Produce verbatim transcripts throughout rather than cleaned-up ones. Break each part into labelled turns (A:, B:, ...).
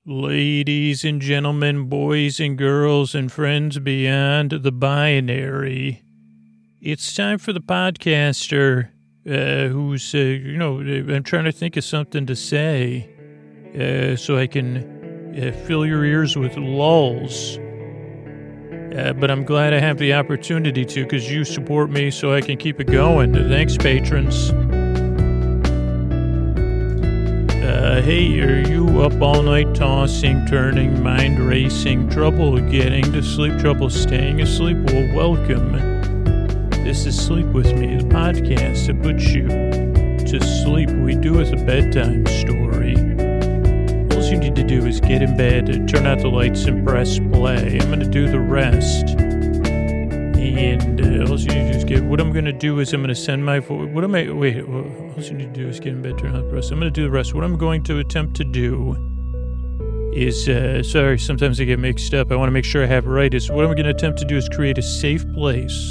A: Ladies and gentlemen, boys and girls, and friends beyond the binary, it's time for the podcaster uh, who's, uh, you know, I'm trying to think of something to say uh, so I can uh, fill your ears with lulls. Uh, but I'm glad I have the opportunity to because you support me so I can keep it going. Thanks, patrons. Uh, hey, are you up all night tossing, turning, mind racing, trouble getting to sleep, trouble staying asleep? Well, welcome. This is Sleep With Me, the podcast that puts you to sleep. We do it a bedtime story. All you need to do is get in bed, turn out the lights, and press play. I'm going to do the rest. And uh, all you need to do is get, what I'm going to do is I'm going to send my voice. What am I, wait, all you need to do is get in bed, turn out the rest. I'm going to do the rest. What I'm going to attempt to do is, uh, sorry, sometimes I get mixed up. I want to make sure I have it right. Is what I'm going to attempt to do is create a safe place.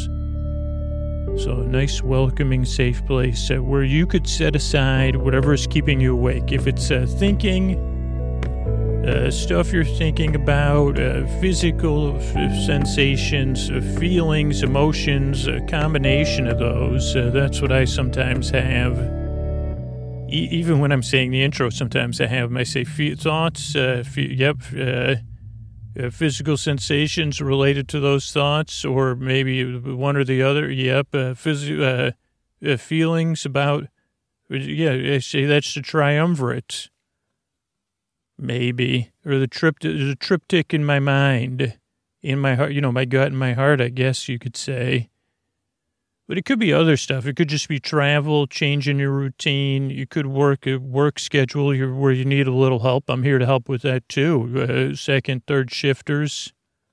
A: So a nice, welcoming, safe place uh, where you could set aside whatever is keeping you awake. If it's uh, thinking, Uh, stuff you're thinking about, uh, physical f- sensations, uh, feelings, emotions, a combination of those. Uh, that's what I sometimes have. E- even when I'm saying the intro, sometimes I have, I say fe- thoughts, uh, fe- yep, uh, uh, physical sensations related to those thoughts, or maybe one or the other, yep, uh, phys- uh, uh, feelings about, yeah, I say that's the triumvirate. Maybe, or the trip, the triptych in my mind, in my heart, you know, my gut and my heart, I guess you could say. But it could be other stuff. It could just be travel, changing your routine. You could work a work schedule where you need a little help. I'm here to help with that too. Uh, second, third shifters,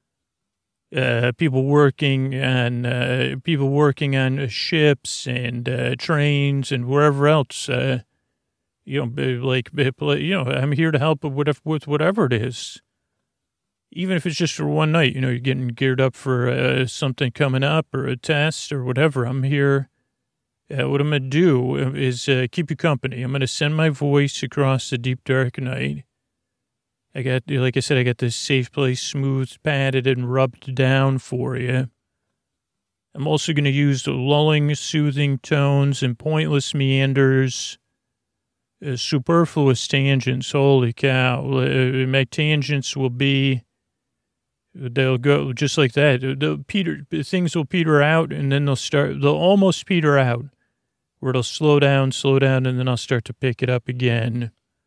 A: uh, people working on uh, people working on ships and uh, trains and wherever else. Uh, You know, like, you know, I'm here to help with, with whatever it is. Even if it's just for one night, you know, you're getting geared up for uh, something coming up or a test or whatever. I'm here. Uh, what I'm going to do is uh, keep you company. I'm going to send my voice across the deep, dark night. I got, like I said, I got this safe place, smooth, padded, and rubbed down for you. I'm also going to use the lulling, soothing tones and pointless meanders. Uh, superfluous tangents, holy cow. Uh, my tangents will be, they'll go just like that. They'll peter, things will peter out, and then they'll start, they'll almost peter out, where it'll slow down, slow down, and then I'll start to pick it up again.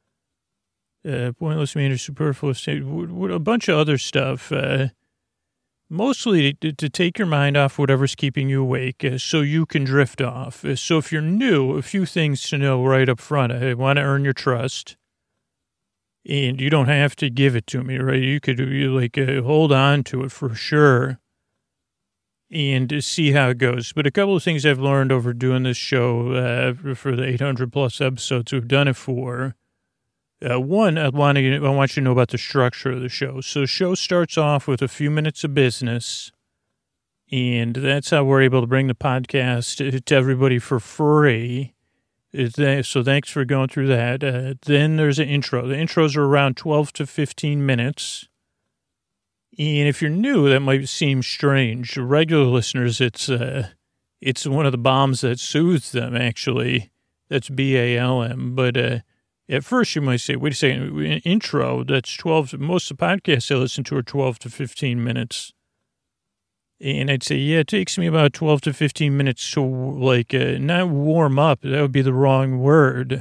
A: Uh, pointless meander, superfluous, a bunch of other stuff. Uh, mostly to, to take your mind off whatever's keeping you awake uh, so you can drift off. Uh, so if you're new, a few things to know right up front. I want to earn your trust. And you don't have to give it to me, right? You could you like uh, hold on to it for sure and uh, see how it goes. But a couple of things I've learned over doing this show uh, for the eight hundred plus episodes we've done it for. Uh, one, I want, to, I want you to know about the structure of the show. So the show starts off with a few minutes of business, and that's how we're able to bring the podcast to, to everybody for free. So thanks for going through that. Uh, then there's an intro. The intros are around twelve to fifteen minutes. And if you're new, that might seem strange. Regular listeners, it's uh, it's one of the bombs that soothes them, actually. That's B A L M. But uh, at first you might say, wait a second, intro, that's twelve. Most of the podcasts I listen to are twelve to fifteen minutes. And I'd say, yeah, it takes me about twelve to fifteen minutes to, like, uh, not warm up. That would be the wrong word.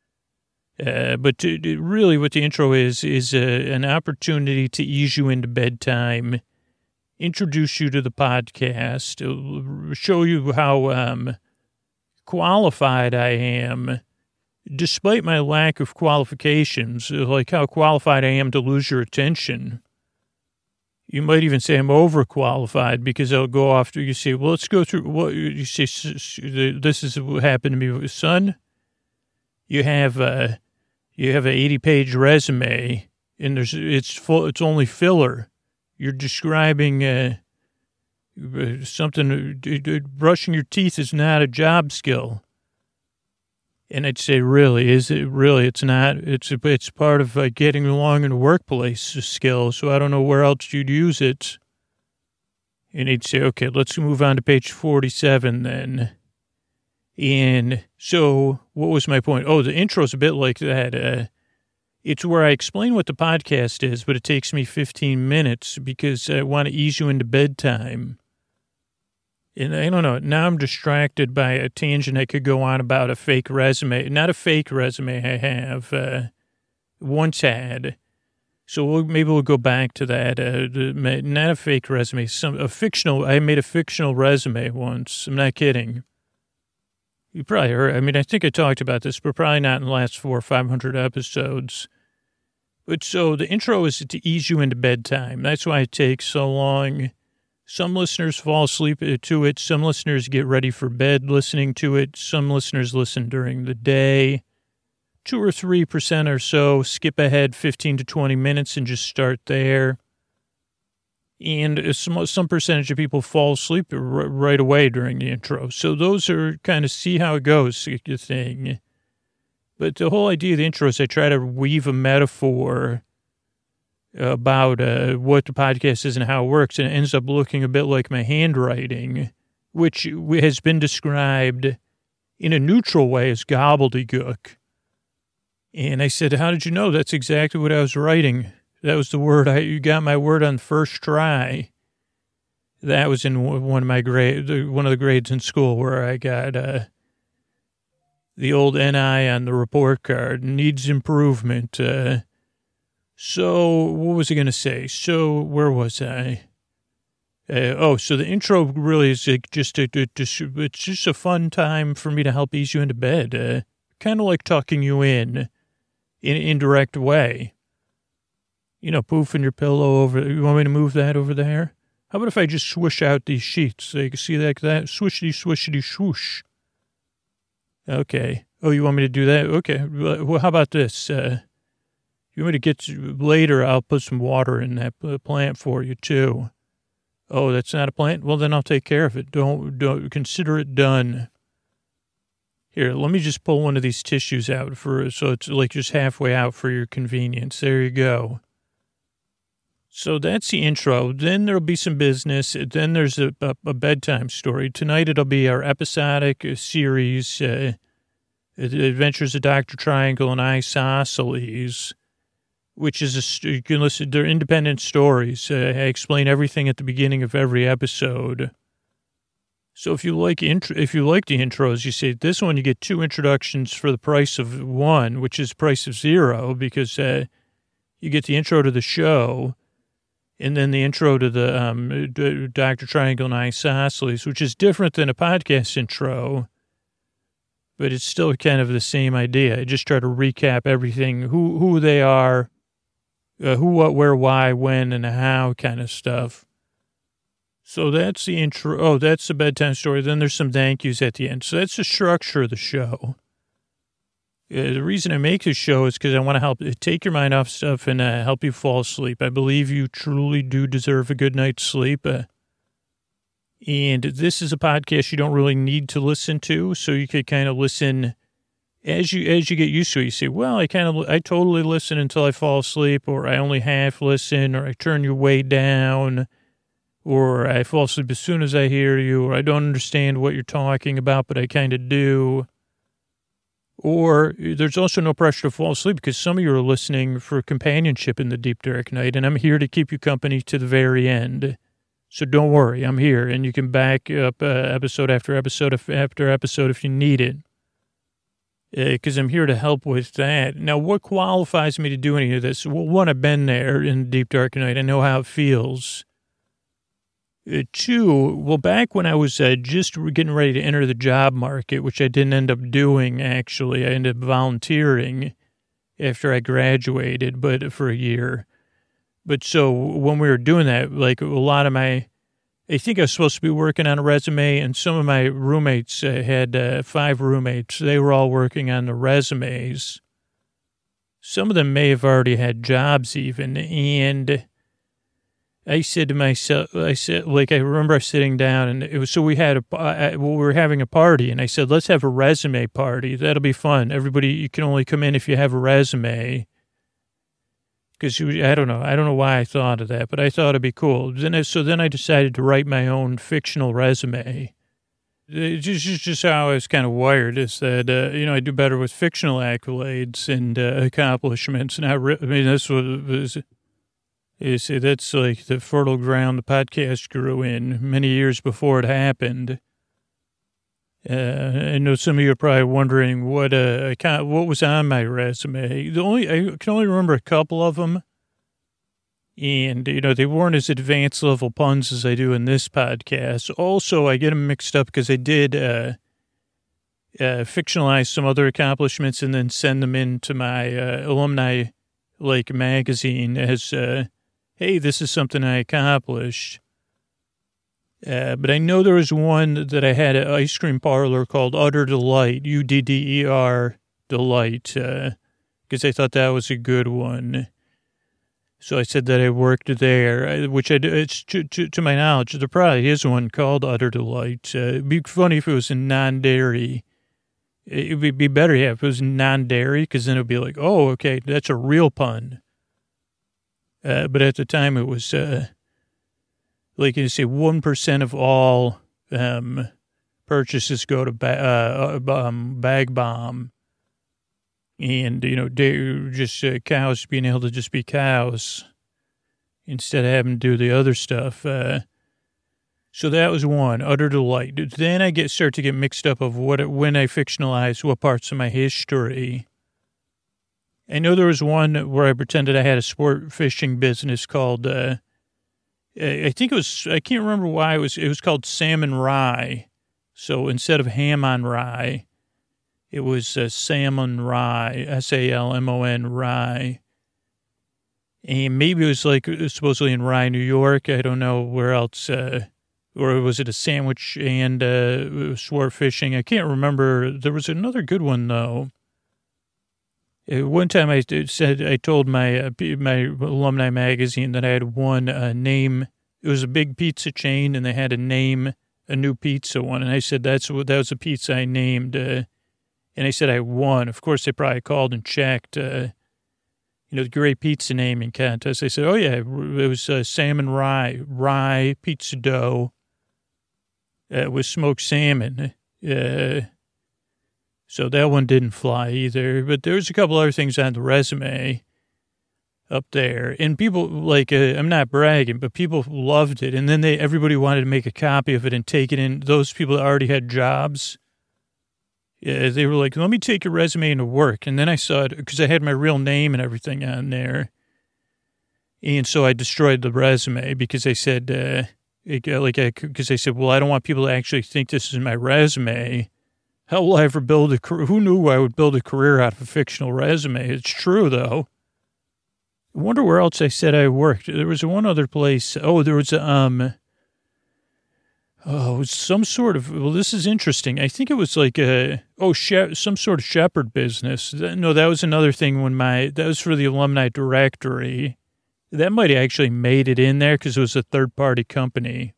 A: Uh, but to, to really what the intro is, is uh, an opportunity to ease you into bedtime, introduce you to the podcast, show you how um, qualified I am, despite my lack of qualifications, like how qualified I am to lose your attention. You might even say I'm overqualified because I'll go off to, you say, well, let's go through what you say. This is what happened to me, son. You have a, you have an eighty page resume and there's, it's full, it's only filler. You're describing uh, something, brushing your teeth is not a job skill. And I'd say, really, is it really? It's not. It's it's part of uh, getting along in the workplace skill. So I don't know where else you'd use it. And he'd say, okay, let's move on to page forty-seven then. And so what was my point? Oh, the intro's a bit like that. Uh, it's where I explain what the podcast is, but it takes me fifteen minutes because I want to ease you into bedtime. And I don't know, now I'm distracted by a tangent I could go on about a fake resume. Not a fake resume I have, uh, once had. So we'll, maybe we'll go back to that. Uh, the, not a fake resume, some a fictional. I made a fictional resume once. I'm not kidding. You probably heard. I mean, I think I talked about this, but probably not in the last four or five hundred episodes. But so the intro is to ease you into bedtime. That's why it takes so long. Some listeners fall asleep to it. Some listeners get ready for bed listening to it. Some listeners listen during the day. Two or three percent or so skip ahead fifteen to twenty minutes and just start there. And some, some percentage of people fall asleep r- right away during the intro. So those are kind of see how it goes thing. But the whole idea of the intro is I try to weave a metaphor about uh, what the podcast is and how it works, and it ends up looking a bit like my handwriting, which has been described in a neutral way as gobbledygook. And I said, how did you know? That's exactly what I was writing. That was the word. I you got my word on first try. That was in one of my grades, one of the grades in school where I got uh, the old N I on the report card. Needs improvement. Uh, So what was I going to say? So where was I? Uh, oh, so the intro really is like just a, just, it's just a fun time for me to help ease you into bed. Uh, kind of like tucking you in, in an indirect way. You know, poofing your pillow over. You want me to move that over there? How about if I just swish out these sheets? So you can see like that? Swishity, swishity, swoosh. Okay. Oh, you want me to do that? Okay. Well, how about this? Uh, You want me to get to, later, I'll put some water in that plant for you, too. Oh, that's not a plant? Well, then I'll take care of it. Don't, don't consider it done. Here, let me just pull one of these tissues out for so it's like just halfway out for your convenience. There you go. So that's the intro. Then there'll be some business. Then there's a, a, a bedtime story. Tonight it'll be our episodic series, uh, Adventures of Doctor Triangle and Isosceles, which is a, you can listen, they're independent stories. Uh, I explain everything at the beginning of every episode. So if you like intro, if you like the intros, you say this one, you get two introductions for the price of one, which is price of zero, because uh, you get the intro to the show and then the intro to the um, Doctor Triangle and Isosceles, which is different than a podcast intro, but it's still kind of the same idea. I just try to recap everything, who who they are, Uh, who, what, where, why, when, and how kind of stuff. So that's the intro. Oh, that's the bedtime story. Then there's some thank yous at the end. So that's the structure of the show. Uh, the reason I make this show is because I want to help take your mind off stuff and uh, help you fall asleep. I believe you truly do deserve a good night's sleep. Uh, and this is a podcast you don't really need to listen to, so you could kind of listen As you as you get used to it. You say, well, I kind of, I totally listen until I fall asleep, or I only half listen, or I turn you way down, or I fall asleep as soon as I hear you, or I don't understand what you're talking about, but I kind of do. Or there's also no pressure to fall asleep because some of you are listening for companionship in the deep, dark night, and I'm here to keep you company to the very end. So don't worry, I'm here, and you can back up uh, episode after episode after episode if you need it. Because uh, I'm here to help with that. Now, what qualifies me to do any of this? Well, one, I've been there in the deep, dark night. I know how it feels. Uh, two, well, back when I was uh, just getting ready to enter the job market, which I didn't end up doing, actually. I ended up volunteering after I graduated, but for a year. But so when we were doing that, like a lot of my, I think I was supposed to be working on a resume, and some of my roommates uh, had uh, five roommates. They were all working on the resumes. Some of them may have already had jobs even, and I said to myself, I said, like, I remember sitting down and it was, so we had a, uh, well, we were having a party and I said, let's have a resume party. That'll be fun. Everybody, you can only come in if you have a resume. Because I don't know. I don't know why I thought of that, but I thought it'd be cool. Then, I, so then I decided to write my own fictional resume. It's just, just how I was kind of wired is that, uh, you know, I do better with fictional accolades and uh, accomplishments. Not re- I mean, that's what it was. You see, that's like the fertile ground the podcast grew in many years before it happened. Uh, I know some of you are probably wondering what uh, what was on my resume. The only I can only remember a couple of them, and you know they weren't as advanced level puns as I do in this podcast. Also, I get them mixed up because I did uh, uh, fictionalize some other accomplishments and then send them into my uh, alumni like magazine as. Uh, Hey, this is something I accomplished. Uh, but I know there was one that I had an ice cream parlor called Utter Delight, U D D E R Delight, because uh, I thought that was a good one. So I said that I worked there, which I, it's to, to, to my knowledge, there probably is one called Utter Delight. Uh, it'd be funny if it was in non-dairy. It would be better, yeah, if it was non-dairy, because then it would be like, oh, okay, that's a real pun. Uh, but at the time, it was, uh, like you say, one percent of all um, purchases go to ba- uh, um, Bag Bomb. And, you know, just uh, cows being able to just be cows instead of having to do the other stuff. Uh, so that was one, Utter Delight. Then I get start to get mixed up of what when I fictionalize what parts of my history. I know there was one where I pretended I had a sport fishing business called, uh, I think it was, I can't remember why it was, it was called Salmon Rye. So instead of ham on rye, it was uh, Salmon Rye, S A L M O N Rye. And maybe it was like it was supposedly in Rye, New York. I don't know where else, uh, or was it a sandwich and uh, sport fishing? I can't remember. There was another good one, though. One time I said, I told my uh, my alumni magazine that I had one uh, name. It was a big pizza chain, and they had to name a new pizza one. And I said, that's what that was a pizza I named. Uh, and I said I won. Of course, they probably called and checked, uh, you know, the great pizza naming contest. I said, oh, yeah, it was uh, salmon rye, rye pizza dough uh, with smoked salmon. Uh So that one didn't fly either. But there's a couple other things on the resume up there. And people, like, uh, I'm not bragging, but people loved it. And then they everybody wanted to make a copy of it and take it in. Those people that already had jobs, yeah, they were like, let me take your resume into work. And then I saw it because I had my real name and everything on there. And so I destroyed the resume because I said, uh, it, like, because I, I said, well, I don't want people to actually think this is my resume. How will I ever build a career? Who knew I would build a career out of a fictional resume? It's true, though. I wonder where else I said I worked. There was one other place. Oh, there was, um, oh, it was some sort of, well, this is interesting. I think it was like a, oh, she, some sort of shepherd business. No, that was another thing when my, that was for the alumni directory. That might have actually made it in there because it was a third-party company.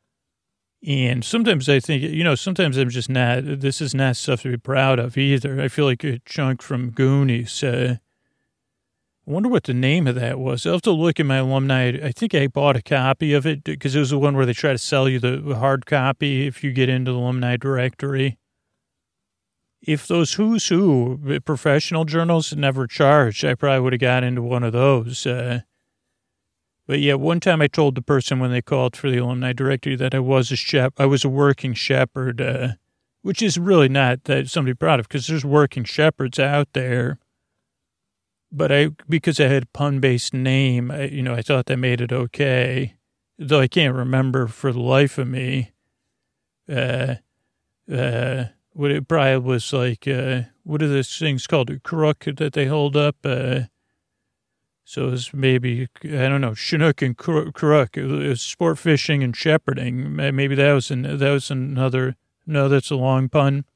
A: And sometimes I think, you know, sometimes I'm just not, this is not stuff to be proud of either. I feel like a chunk from Goonies. Uh, I wonder what the name of that was. I'll have to look at my alumni. I think I bought a copy of it because it was the one where they try to sell you the hard copy if you get into the alumni directory. If those Who's Who professional journals had never charged, I probably would have got into one of those. Uh, But yeah, one time I told the person when they called for the alumni directory that I was a shep, I was a working shepherd, uh, which is really not that somebody proud of because there's working shepherds out there. But I, because I had a pun-based name, I, you know, I thought that made it okay. Though I can't remember for the life of me. Uh, uh, what it probably was like, uh, what are those things called? A crook that they hold up, uh, So it was maybe, I don't know, Chinook and Crook. It was sport fishing and shepherding. Maybe that was, an, that was another, no, that's a long pun.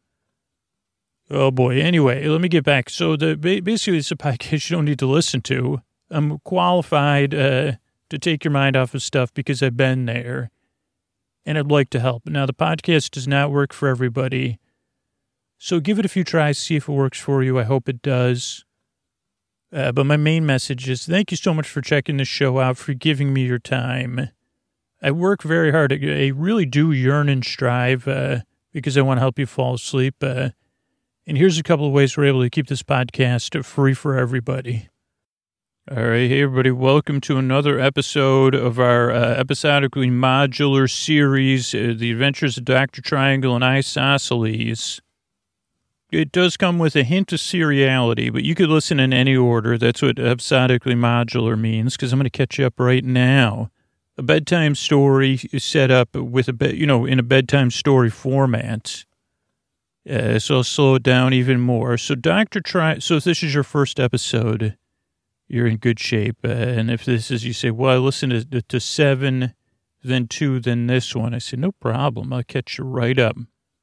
A: Oh, boy. Anyway, let me get back. So the basically, it's a podcast you don't need to listen to. I'm qualified uh, to take your mind off of stuff because I've been there and I'd like to help. Now, the podcast does not work for everybody, so give it a few tries, see if it works for you. I hope it does. Uh, but my main message is thank you so much for checking this show out, for giving me your time. I work very hard. I really do yearn and strive uh, because I want to help you fall asleep. Uh, and here's a couple of ways we're able to keep this podcast free for everybody. All right, hey, everybody. Welcome to another episode of our uh, episodically modular series, uh, The Adventures of Doctor Triangle and Isosceles. It does come with a hint of seriality, but you could listen in any order. That's what episodically modular means, because I'm going to catch you up right now. A bedtime story is set up with a bed, you know, in a bedtime story format. Uh, so I'll slow it down even more. So Doctor Tri, so if this is your first episode, you're in good shape. Uh, and if this is, you say, well, I listened to, to seven, then two, then this one. I said, no problem. I'll catch you right up.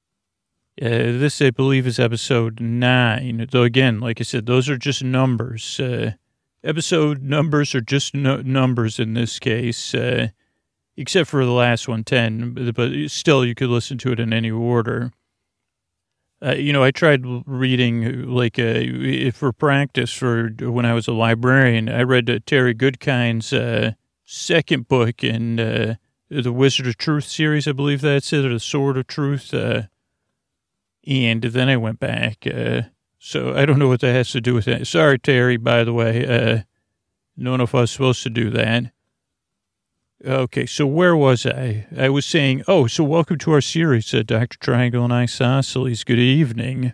A: Uh, this, I believe, is episode nine. Though, again, like I said, those are just numbers. Uh, episode numbers are just no- numbers in this case, uh, except for the last one, ten. But, but still, you could listen to it in any order. Uh, you know, I tried reading, like, uh, for practice for when I was a librarian. I read uh, Terry Goodkind's uh, second book in uh, the Wizard of Truth series, I believe that's it, or the Sword of Truth. Uh, And then I went back. Uh, so I don't know what that has to do with it. Sorry, Terry, by the way. Uh, don't know if I was supposed to do that. Okay, so where was I? I was saying, oh, so welcome to our series, uh, Doctor Triangle and Isosceles. Good evening.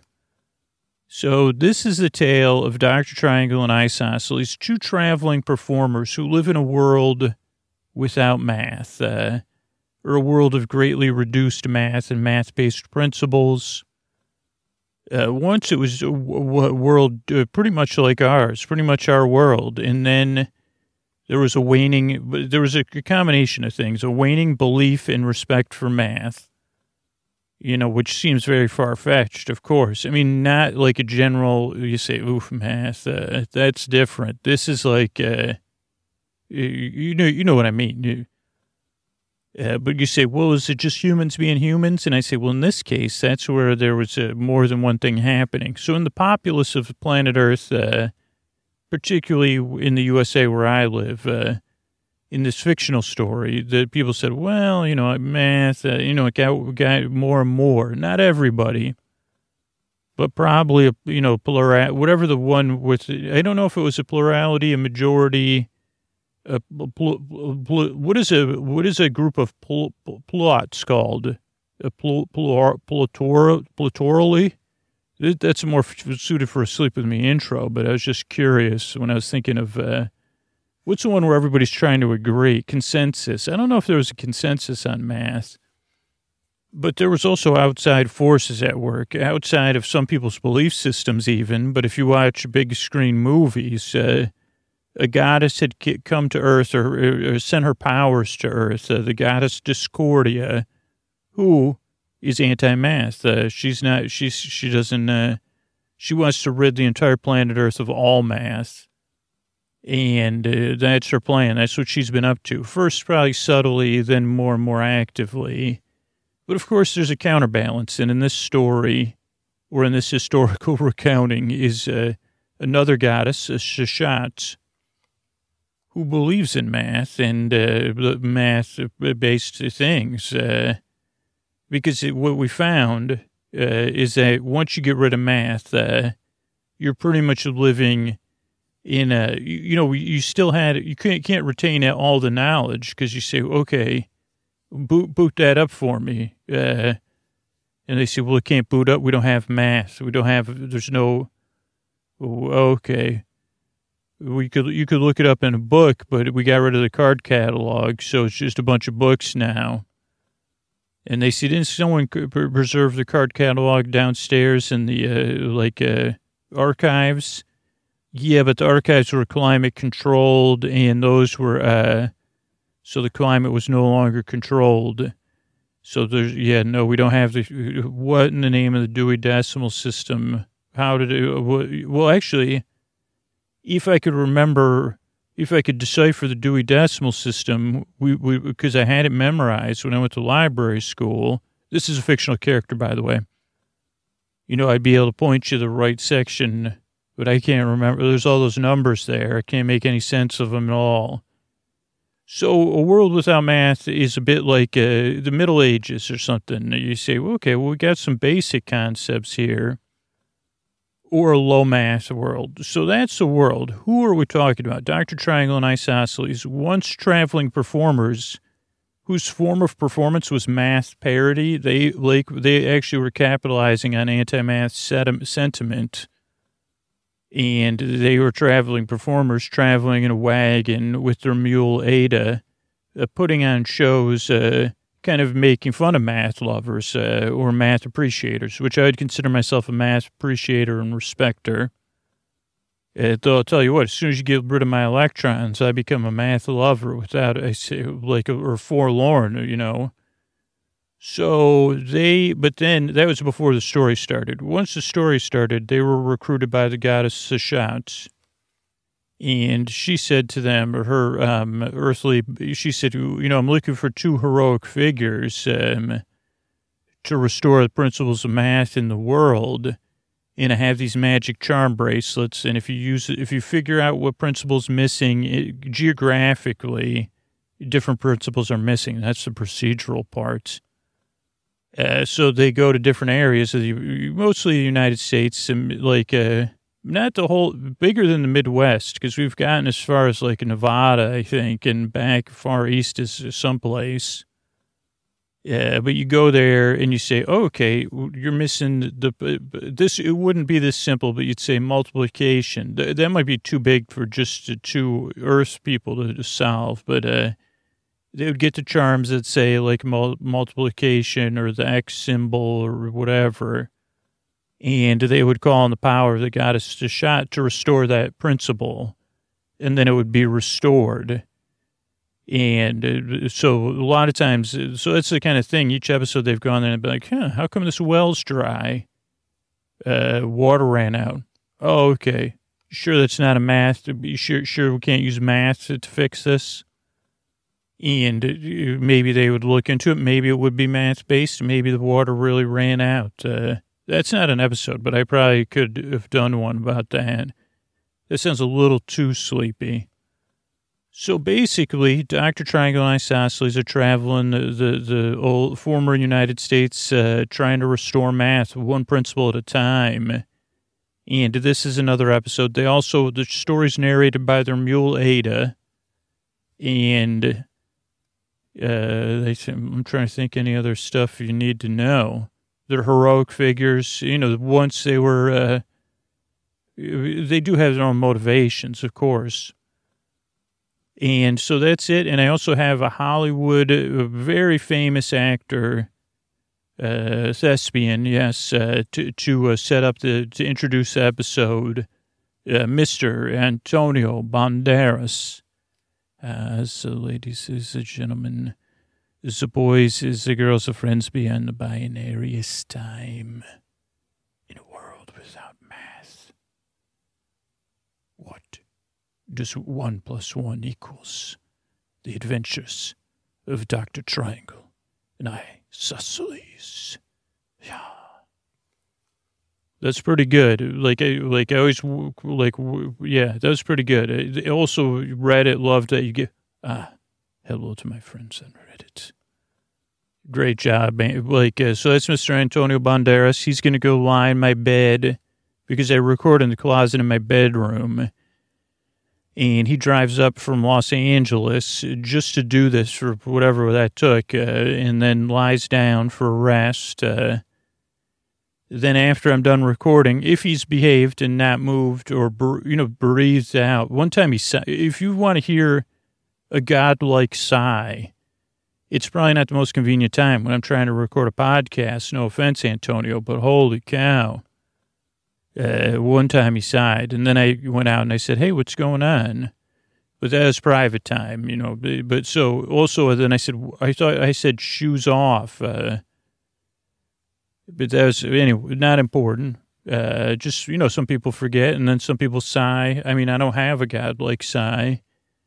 A: So this is the tale of Doctor Triangle and Isosceles, two traveling performers who live in a world without math, uh, or a world of greatly reduced math and math-based principles. Uh, once it was a w- world uh, pretty much like ours, pretty much our world. And then there was a waning, there was a combination of things, a waning belief and respect for math, you know, which seems very far-fetched, of course. I mean, not like a general, you say, oof, math, uh, that's different. This is like, uh, you, you know, you know what I mean. You, Uh, but you say, well, is it just humans being humans? And I say, well, in this case, that's where there was uh, more than one thing happening. So in the populace of planet Earth, uh, particularly in the U S A where I live, uh, in this fictional story, the people said, well, you know, math, uh, you know, it got, got more and more. Not everybody, but probably, a, you know, plural, whatever the one with, I don't know if it was a plurality, a majority. Uh, pl- pl- what is a what is a group of pl- pl- plots called? A pl- pl- plator- platorally? That's more f- suited for a Sleep With Me intro, but I was just curious when I was thinking of uh, what's the one where everybody's trying to agree? Consensus. I don't know if there was a consensus on math, but there was also outside forces at work, outside of some people's belief systems even. But if you watch big screen movies, uh, a goddess had come to Earth or, or sent her powers to Earth, uh, the goddess Discordia, who is anti-math. Uh, she's not, she's, she doesn't, uh, she wants to rid the entire planet Earth of all math. And uh, that's her plan. That's what she's been up to. First, probably subtly, then more and more actively. But of course, there's a counterbalance. And in this story, or in this historical recounting, is uh, another goddess, uh, Shashat, who believes in math and uh, math-based things. Uh, because it, what we found uh, is that once you get rid of math, uh, you're pretty much living in a, you, you know, you still had, you can't, can't retain all the knowledge because you say, okay, boot, boot that up for me. Uh, and they say, well, it can't boot up. We don't have math. We don't have, there's no, okay. We could you could look it up in a book, but we got rid of the card catalog, so it's just a bunch of books now. And they see, didn't someone preserve the card catalog downstairs in the uh, like uh, archives? Yeah, but the archives were climate controlled, and those were uh, so the climate was no longer controlled. So there's yeah no, we don't have the what in the name of the Dewey Decimal System? How did it? Well, actually. If I could remember, if I could decipher the Dewey Decimal System, we we because I had it memorized when I went to library school. This is a fictional character, by the way. You know, I'd be able to point you to the right section, but I can't remember. There's all those numbers there. I can't make any sense of them at all. So a world without math is a bit like uh, the Middle Ages or something. You say, well, okay, well, we got some basic concepts here. Or a low math world. So that's the world. Who are we talking about? Doctor Triangle and Isosceles, once traveling performers whose form of performance was math parody. They like they actually were capitalizing on anti-math sentiment. And they were traveling performers traveling in a wagon with their mule Ada, uh, putting on shows, uh, kind of making fun of math lovers uh, or math appreciators, which I would consider myself a math appreciator and respecter. Uh, though I'll tell you what, as soon as you get rid of my electrons, I become a math lover without, I say, like, a, or forlorn, you know. So they, but then that was before the story started. Once the story started, they were recruited by the goddess Sashat. And she said to them, or her um, earthly, she said, you know, I'm looking for two heroic figures um, to restore the principles of math in the world. And I have these magic charm bracelets. And if you use it, if you figure out what principle's missing it, geographically, different principles are missing. That's the procedural part. Uh, so they go to different areas of the, mostly the United States, and like, uh, not the whole, bigger than the Midwest, because we've gotten as far as like Nevada, I think, and back far east is someplace. Yeah, but you go there and you say, oh, okay, you're missing the, this, it wouldn't be this simple, but you'd say multiplication. That might be too big for just two Earth people to, to solve, but, uh, they would get the charms that say like mul- multiplication or the X symbol or whatever. And they would call on the power of the goddess Sashat to restore that principle. And then it would be restored. And uh, so a lot of times, so that's the kind of thing, each episode they've gone there and be like, huh, how come this well's dry? Uh, water ran out. Oh, okay. Sure that's not a math. Sure, sure we can't use math to, to fix this? And maybe they would look into it. Maybe it would be math-based. Maybe the water really ran out. Uh, that's not an episode, but I probably could have done one about that. That sounds a little too sleepy. So basically, Doctor Triangle and Isosceles are traveling the, the, the old former United States, uh, trying to restore math one principle at a time. And this is another episode. They also, the story's narrated by their mule Ada. And... Uh, they say, I'm trying to think any other stuff you need to know. They're heroic figures. You know, once they were, uh, they do have their own motivations, of course. And so that's it. And I also have a Hollywood, a very famous actor, uh, thespian, yes, uh, to, to uh, set up the, to introduce the episode, uh, Mister Antonio Banderas. Uh, so, ladies and gentlemen, the boys, the girls, the friends beyond the binariest time, in a world without math, what does one plus one equals? The adventures of Doctor Triangle and Isosceles. Yeah. That's pretty good. Like, I, like I always, like, yeah, that was pretty good. I also Reddit loved that you get, ah, hello to my friends on Reddit. Great job, man. Like, uh, so that's Mister Antonio Banderas. He's going to go lie in my bed because I record in the closet in my bedroom. And he drives up from Los Angeles just to do this for whatever that took, uh, and then lies down for a rest, uh, Then after I'm done recording, if he's behaved and not moved or, you know, breathed out. One time he said, if you want to hear a godlike sigh, it's probably not the most convenient time when I'm trying to record a podcast. No offense, Antonio, but holy cow. Uh, one time he sighed, and then I went out and I said, hey, what's going on? But that was private time, you know. But so also then I said, I thought I said shoes off, uh, But that was, anyway, not important. Uh, just, you know, some people forget, and then some people sigh. I mean, I don't have a godlike sigh.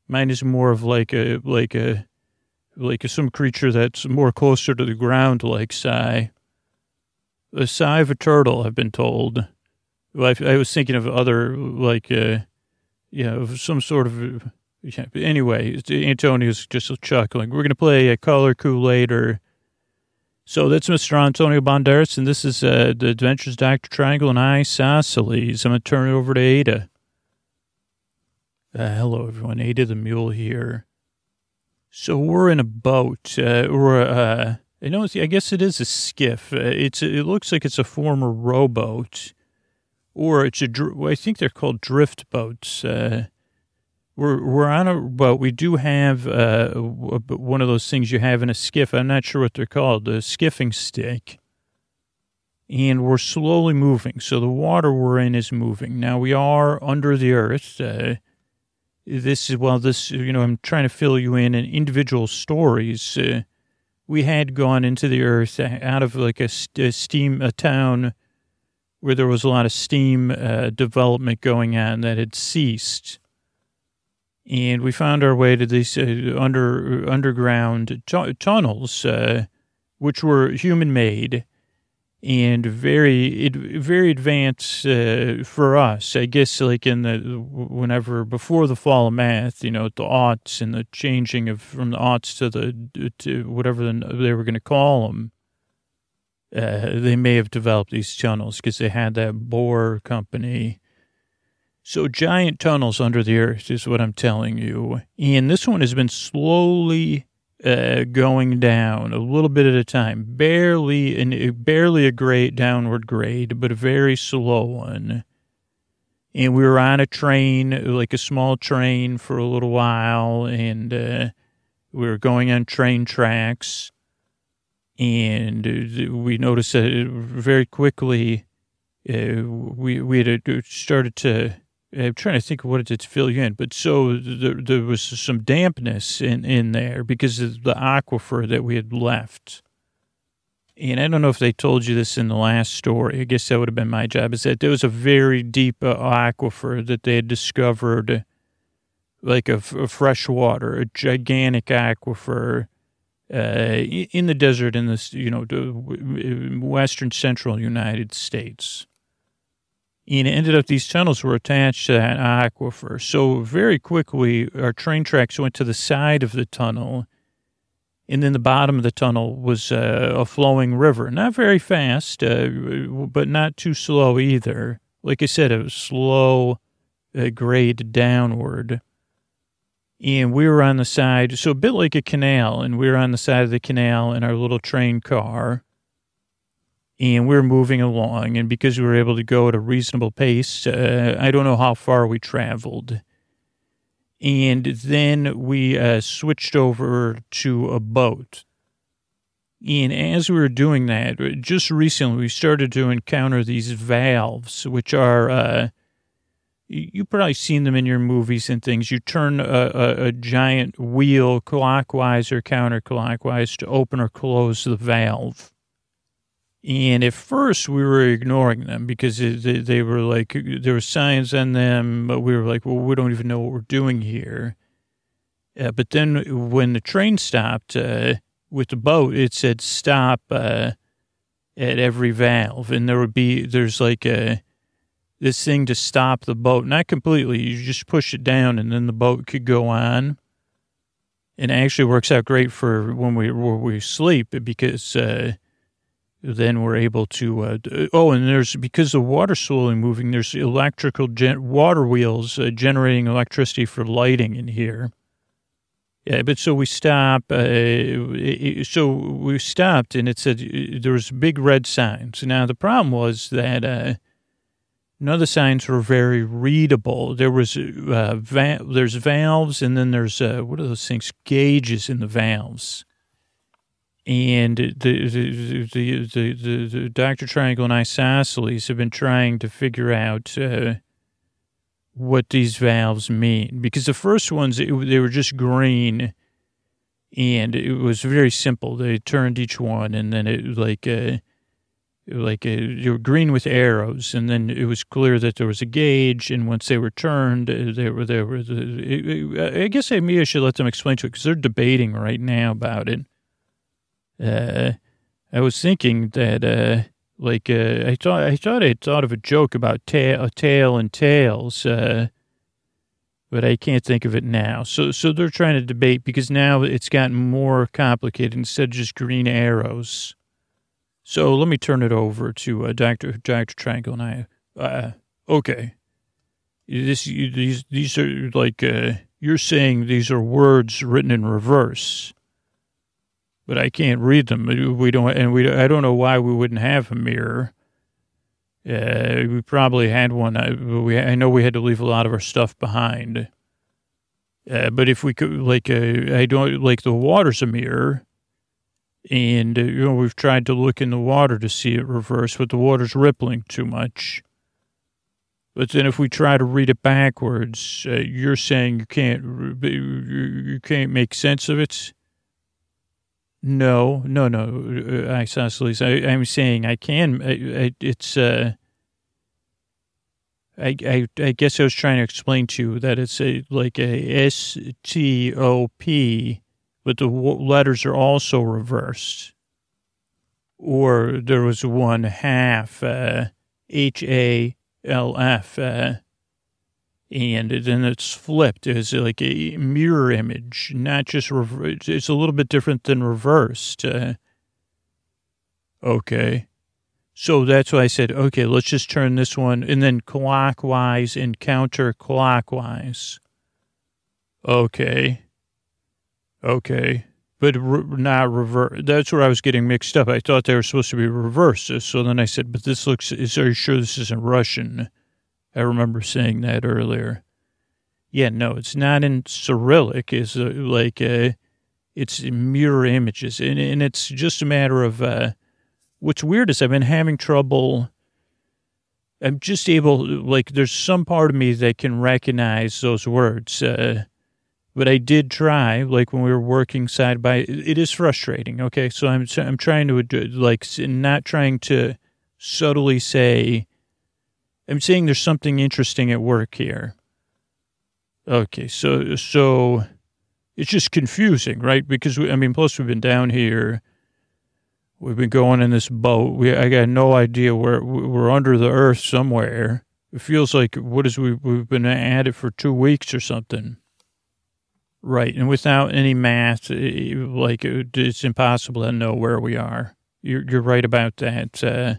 A: Mine is more of like a, like a, like a, some creature that's more closer to the ground, like sigh. A sigh of a turtle, I've been told. Well, I, I was thinking of other, like, uh, you know, some sort of, yeah, but anyway, Antonio's just chuckling. We're going to play a Color Kool-Aid or, so that's Mister Antonio Banderas, and this is uh, the Adventures of Doctor Triangle and Isosceles. I'm going to turn it over to Ada. Uh, hello, everyone. Ada the Mule here. So we're in a boat. Uh, we're, uh, I know, I guess it is a skiff. Uh, it's, it looks like it's a former rowboat, or it's a, I think they're called drift boats. Uh, we're, we're on a boat. We do have uh, one of those things you have in a skiff. I'm not sure what they're called, a skiffing stick. And we're slowly moving. So the water we're in is moving. Now we are under the earth. Uh, this is, well, this, you know, I'm trying to fill you in in individual stories. Uh, we had gone into the earth out of like a, a steam, a town where there was a lot of steam uh, development going on that had ceased. And we found our way to these uh, under underground t- tunnels, uh, which were human-made and very very advanced uh, for us. I guess like in the whenever before the fall of math, you know, the aughts and the changing of from the aughts to the to whatever the, they were going to call them. Uh, they may have developed these tunnels because they had that Bohr company. So giant tunnels under the earth is what I'm telling you. And this one has been slowly uh, going down a little bit at a time. Barely, and barely a great downward grade, but a very slow one. And we were on a train, like a small train for a little while. And uh, we were going on train tracks. And we noticed that very quickly uh, we, we had started to... I'm trying to think of what it did to fill you in, but so there, there was some dampness in, in there because of the aquifer that we had left. And I don't know if they told you this in the last story. I guess that would have been my job, is that there was a very deep uh, aquifer that they had discovered, like a, a fresh water, a gigantic aquifer uh, in the desert in this, you know, western central United States. And it ended up these tunnels were attached to that aquifer. So very quickly, our train tracks went to the side of the tunnel. And then the bottom of the tunnel was uh, a flowing river. Not very fast, uh, but not too slow either. Like I said, it was slow uh, grade downward. And we were on the side, so a bit like a canal. And we were on the side of the canal in our little train car. And we were moving along, and because we were able to go at a reasonable pace, uh, I don't know how far we traveled. And then we uh, switched over to a boat. And as we were doing that, just recently we started to encounter these valves, which are, uh, you've probably seen them in your movies and things. You turn a, a, a giant wheel clockwise or counterclockwise to open or close the valve. And at first we were ignoring them because they, they were like, there were signs on them, but we were like, well, we don't even know what we're doing here. Uh, but then when the train stopped uh, with the boat, it said stop uh, at every valve. And there would be, there's like a, this thing to stop the boat. Not completely. You just push it down and then the boat could go on. And it actually works out great for when we, when we sleep because, uh, then we're able to, uh, oh, and there's, because the water's slowly moving, there's electrical gen- water wheels uh, generating electricity for lighting in here. Yeah, but so we stop, uh, it, so we stopped and it said there was big red signs. Now, the problem was that uh, none of the signs were very readable. There was, uh, va- there's valves and then there's, uh, what are those things, gauges in the valves. And the the, the the the the Doctor Triangle and Isosceles have been trying to figure out uh, what these valves mean. Because the first ones, it, they were just green, and it was very simple. They turned each one, and then it like uh, like uh, you were green with arrows, and then it was clear that there was a gauge, and once they were turned, uh, they were there. Was, uh, I guess I maybe I should let them explain to it because they're debating right now about it. Uh, I was thinking that, uh, like, uh, I thought I thought I thought of a joke about ta- a tail and tails, uh, but I can't think of it now. So, so they're trying to debate because now it's gotten more complicated instead of just green arrows. So let me turn it over to uh, Doctor Doctor Triangle and I. Uh, okay, this these these are like uh, you're saying these are words written in reverse, but I can't read them. We don't, and we I don't know why we wouldn't have a mirror. Uh, we probably had one. I, we I know we had to leave a lot of our stuff behind. Uh, but if we could, like, uh, I don't like the water's a mirror. And, uh, you know, we've tried to look in the water to see it reverse, but the water's rippling too much. But then if we try to read it backwards, uh, you're saying you can't, you can't make sense of it? No, no, no, isosceles. I, I'm saying I can, I, I, it's, uh, I, I, I guess I was trying to explain to you that it's a, like a S T O P, but the letters are also reversed. Or there was one half, uh, H A L F, uh, and then it's flipped. It's like a mirror image, not just reverse. It's a little bit different than reversed. Uh, okay. So that's why I said, okay, let's just turn this one, and then clockwise and counterclockwise. Okay. Okay, but re- not reverse. That's where I was getting mixed up. I thought they were supposed to be reversed. So then I said, but this looks, is, are you sure this isn't Russian? I remember saying that earlier. Yeah, no, it's not in Cyrillic. It's uh, like, uh, it's mirror images. And, and it's just a matter of, uh, what's weird is I've been having trouble. I'm just able, like, there's some part of me that can recognize those words, uh, but I did try, like when we were working side by, it is frustrating. Okay. So I'm, I'm trying to like, not trying to subtly say, I'm saying there's something interesting at work here. Okay. So, so it's just confusing, right? Because we, I mean, plus we've been down here, we've been going in this boat. We, I got no idea where we're under the earth somewhere. It feels like, what is we, we've been at it for two weeks or something. Right, and without any math, like, it's impossible to know where we are. You're, you're right about that. Uh,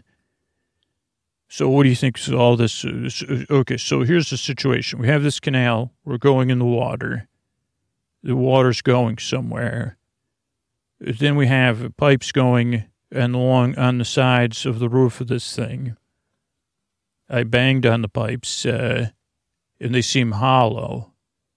A: so what do you think is all this? Okay, so here's the situation. We have this canal. We're going in the water. The water's going somewhere. Then we have pipes going and along on the sides of the roof of this thing. I banged on the pipes, uh, and they seem hollow.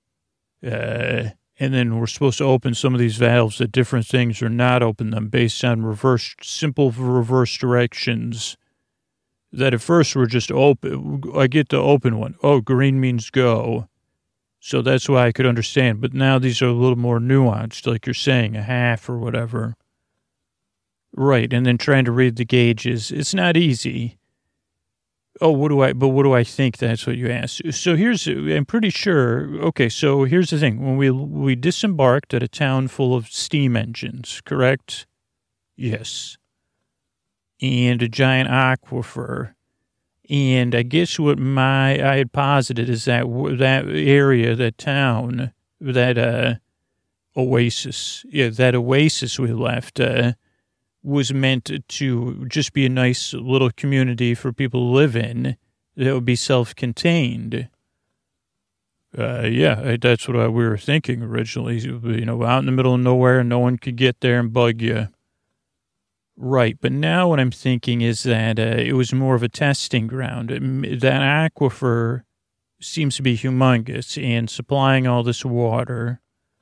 A: Uh, and then we're supposed to open some of these valves at different things or not open them based on reverse, simple reverse directions that at first were just open. I get the open one. Oh, green means go. So that's why I could understand. But now these are a little more nuanced, like you're saying, a half or whatever. Right. And then trying to read the gauges. It's not easy. Oh, what do I, but what do I think? That's what you asked. So here's, I'm pretty sure, okay, so here's the thing. When we, we disembarked at a town full of steam engines, correct? Yes. And a giant aquifer. And I guess what my, I had posited is that that area, that town, that uh, oasis, yeah, that oasis we left, uh, was meant to just be a nice little community for people to live in that would be self-contained. Uh, yeah, that's what I, we were thinking originally. You know, out in the middle of nowhere, and no one could get there and bug you. Right, but now what I'm thinking is that uh, it was more of a testing ground. That aquifer seems to be humongous and supplying all this water,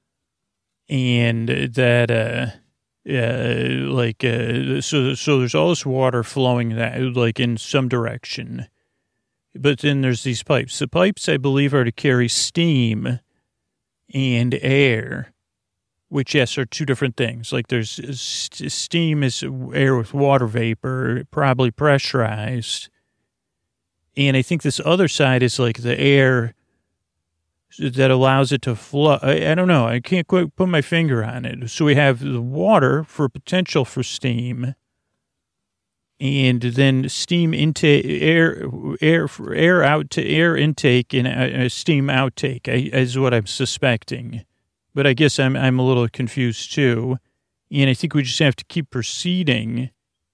A: and that... Uh, Uh, like, uh, so, so there's all this water flowing that, like, in some direction. But then there's these pipes. The pipes, I believe, are to carry steam and air. which, yes, are two different things. Like there's st- steam is air with water vapor, probably pressurized. And I think this other side is like the air that allows it to flow. I, I don't know. I can't quite put my finger on it. So we have the water for potential for steam, and then steam intake, air, air, air out to air intake and uh, steam outtake I, is what I'm suspecting. But I guess I'm I'm a little confused too, and I think we just have to keep proceeding,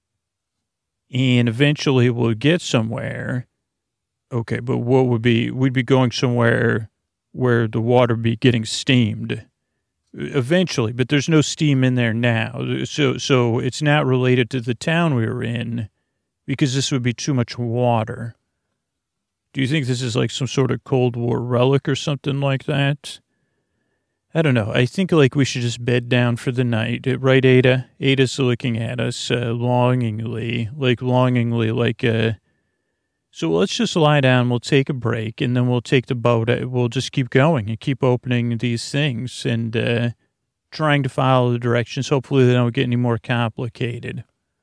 A: and eventually we'll get somewhere. Okay, but what would be, we'd be going somewhere where the water would be getting steamed eventually, but there's no steam in there now. So, so it's not related to the town we were in because this would be too much water. Do you think this is like some sort of Cold War relic or something like that? I don't know. I think like we should just bed down for the night. Right, Ada? Ada's looking at us uh, longingly, like longingly, like, uh, so let's just lie down, we'll take a break, and then we'll take the boat. We'll just keep going and keep opening these things and uh, trying to follow the directions. Hopefully they don't get any more complicated.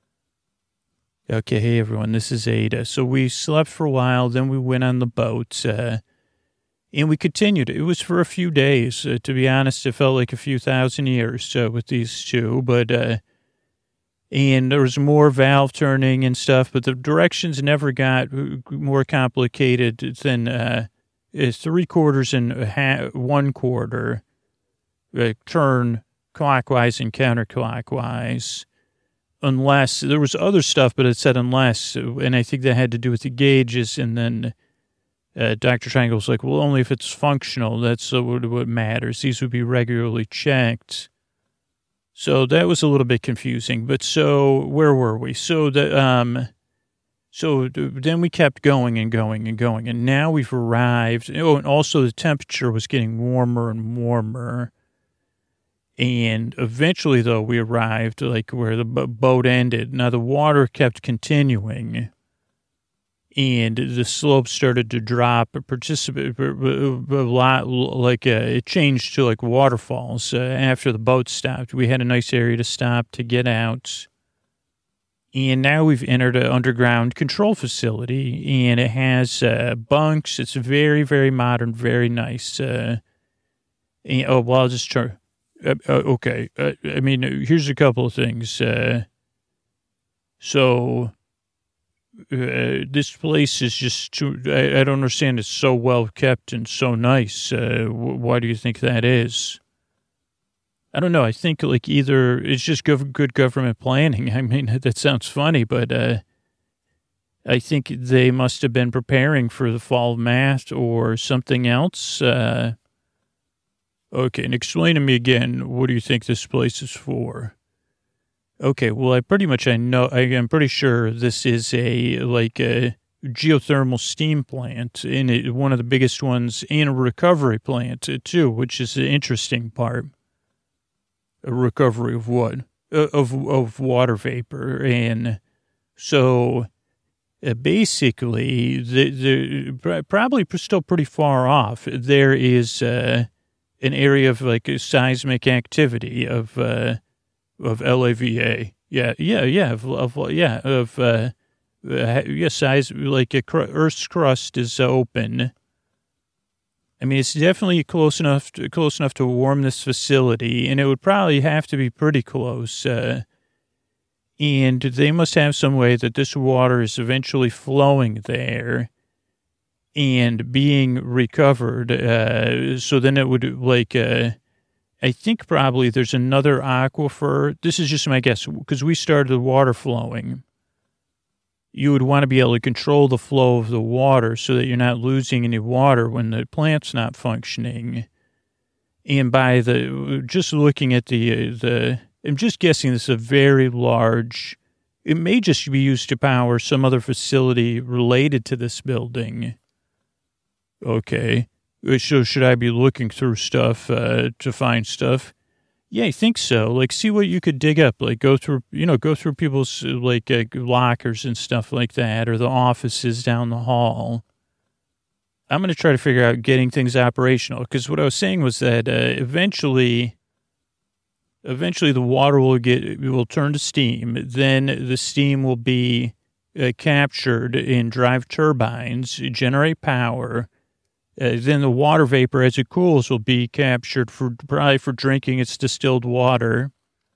A: Okay, hey everyone, this is Ada. So we slept for a while, then we went on the boat, uh, and we continued. It was for a few days. Uh, to be honest, it felt like a few thousand years uh, with these two, but... Uh, And there was more valve turning and stuff, but the directions never got more complicated than uh, three quarters and a half, one quarter uh, turn clockwise and counterclockwise. Unless there was other stuff, but it said unless, and I think that had to do with the gauges. And then uh, Doctor Triangle was like, well, only if it's functional. That's uh, what, what matters. These would be regularly checked. So that was a little bit confusing, but so where were we? So the, um, so then we kept going and going and going, and now we've arrived. Oh, and also the temperature was getting warmer and warmer. And eventually though, we arrived like where the boat ended. Now the water kept continuing and the slope started to drop, participate a lot, like uh, it changed to like waterfalls uh, after the boat stopped. We had a nice area to stop to get out. And now we've entered an underground control facility, and it has uh, bunks. It's very, very modern, very nice. Uh, and, oh, well, I'll just try. Uh, uh, okay. Uh, I mean, here's a couple of things. Uh, so... Uh, this place is just too, I, I don't understand. It's so well kept and so nice. Uh, wh- why do you think that is? I don't know. I think like either it's just gov- good government planning. I mean, that sounds funny, but uh, I think they must have been preparing for the fall of math or something else. Uh, okay. And explain to me again, what do you think this place is for? Okay, well, I pretty much, I know, I am pretty sure this is a, like a geothermal steam plant, and it, one of the biggest ones, and a recovery plant, too, which is the interesting part. A recovery of what? Uh, of, of water vapor. And so, uh, basically, the, the, probably still pretty far off, there is uh, an area of, like, seismic activity of, uh, of L A V A, yeah, yeah, yeah, of, of yeah, of uh, uh yeah, size like a cr- Earth's crust is open. I mean, it's definitely close enough, to, close enough to warm this facility, and it would probably have to be pretty close. Uh, and they must have some way that this water is eventually flowing there and being recovered. Uh, so then it would like. Uh, I think probably there's another aquifer. This is just my guess, because we started the water flowing. You would want to be able to control the flow of the water so that you're not losing any water when the plant's not functioning. And by the, just looking at the, the, I'm just guessing this is a very large, it may just be used to power some other facility related to this building. Okay. So should I be looking through stuff uh, to find stuff? Yeah, I think so. Like, see what you could dig up. Like, go through, you know, go through people's, like, uh, lockers and stuff like that, or the offices down the hall. I'm going to try to figure out getting things operational, because what I was saying was that uh, eventually Eventually, the water will get will turn to steam. Then the steam will be uh, captured in drive turbines, generate power. Uh, then the water vapor, as it cools, will be captured for probably for drinking its distilled water,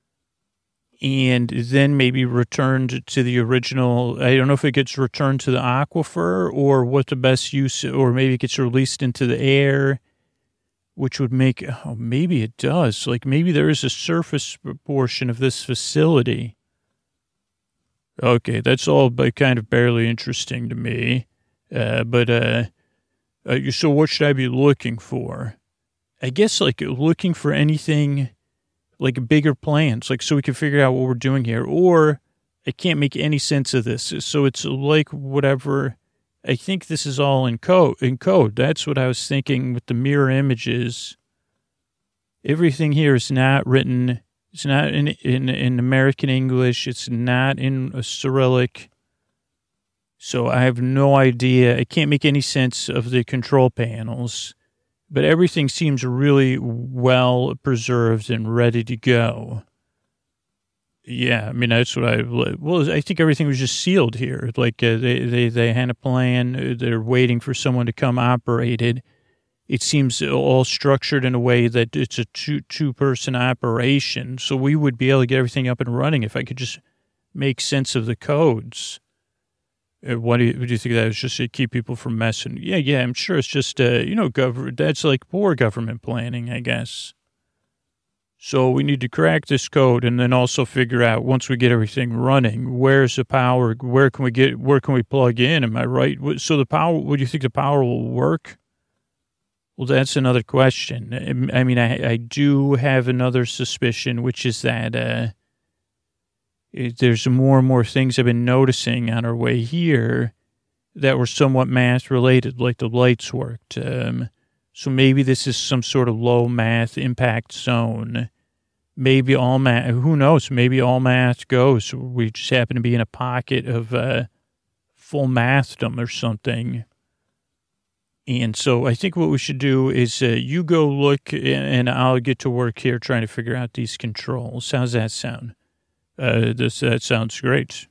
A: and then maybe returned to the original. I don't know if it gets returned to the aquifer or what the best use, or maybe it gets released into the air, which would make, oh, maybe it does. Like maybe there is a surface portion of this facility. Okay, that's all but kind of barely interesting to me. Uh, but, uh, uh, so what should I be looking for? I guess like looking for anything like bigger plans, like so we can figure out what we're doing here. Or I can't make any sense of this. So it's like whatever. I think this is all in code. In code, that's what I was thinking with the mirror images. Everything here is not written. It's not in in, in American English. It's not in a Cyrillic. So I have no idea. I can't make any sense of the control panels, but everything seems really well preserved and ready to go. Yeah, I mean, that's what I, well, I think everything was just sealed here. Like uh, they, they, they had a plan. They're waiting for someone to come operate it. It seems all structured in a way that it's a two, two person operation. So we would be able to get everything up and running if I could just make sense of the codes. Uh, what do you, do you think that was just to keep people from messing? Yeah, yeah, I'm sure it's just, uh, you know, gov- that's like poor government planning, I guess. So we need to crack this code and then also figure out once we get everything running, where's the power? Where can we get, where can we plug in? Am I right? So the power, would you think the power will work? Well, that's another question. I mean, I, I do have another suspicion, which is that uh, it, there's more and more things I've been noticing on our way here that were somewhat math related, like the lights worked. Um, So maybe this is some sort of low math impact zone. Maybe all math, who knows? Maybe all math goes. We just happen to be in a pocket of uh, full mathdom or something. And so I think what we should do is uh, you go look and I'll get to work here trying to figure out these controls. How's that sound? Uh, this That sounds great.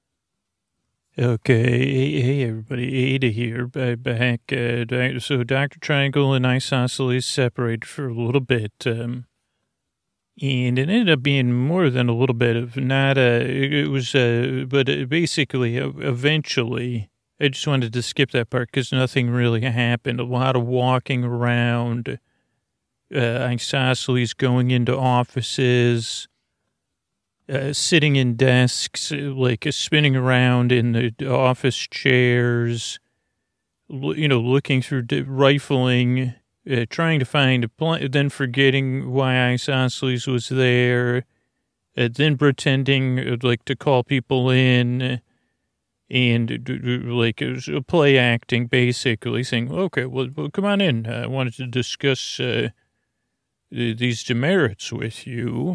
A: Okay, hey, hey everybody, Ada here, back, uh, so Doctor Triangle and Isosceles separated for a little bit, um, and it ended up being more than a little bit of not, uh, it was, uh, but basically, eventually, I just wanted to skip that part because nothing really happened, a lot of walking around, uh, Isosceles going into offices, Uh, sitting in desks, like uh, spinning around in the office chairs, l- you know, looking through, di- rifling, uh, trying to find a pl- then forgetting why Isosceles was there, uh, then pretending uh, like to call people in, and uh, like uh, play acting, basically saying, okay, well, well come on in. I wanted to discuss uh, these demerits with you.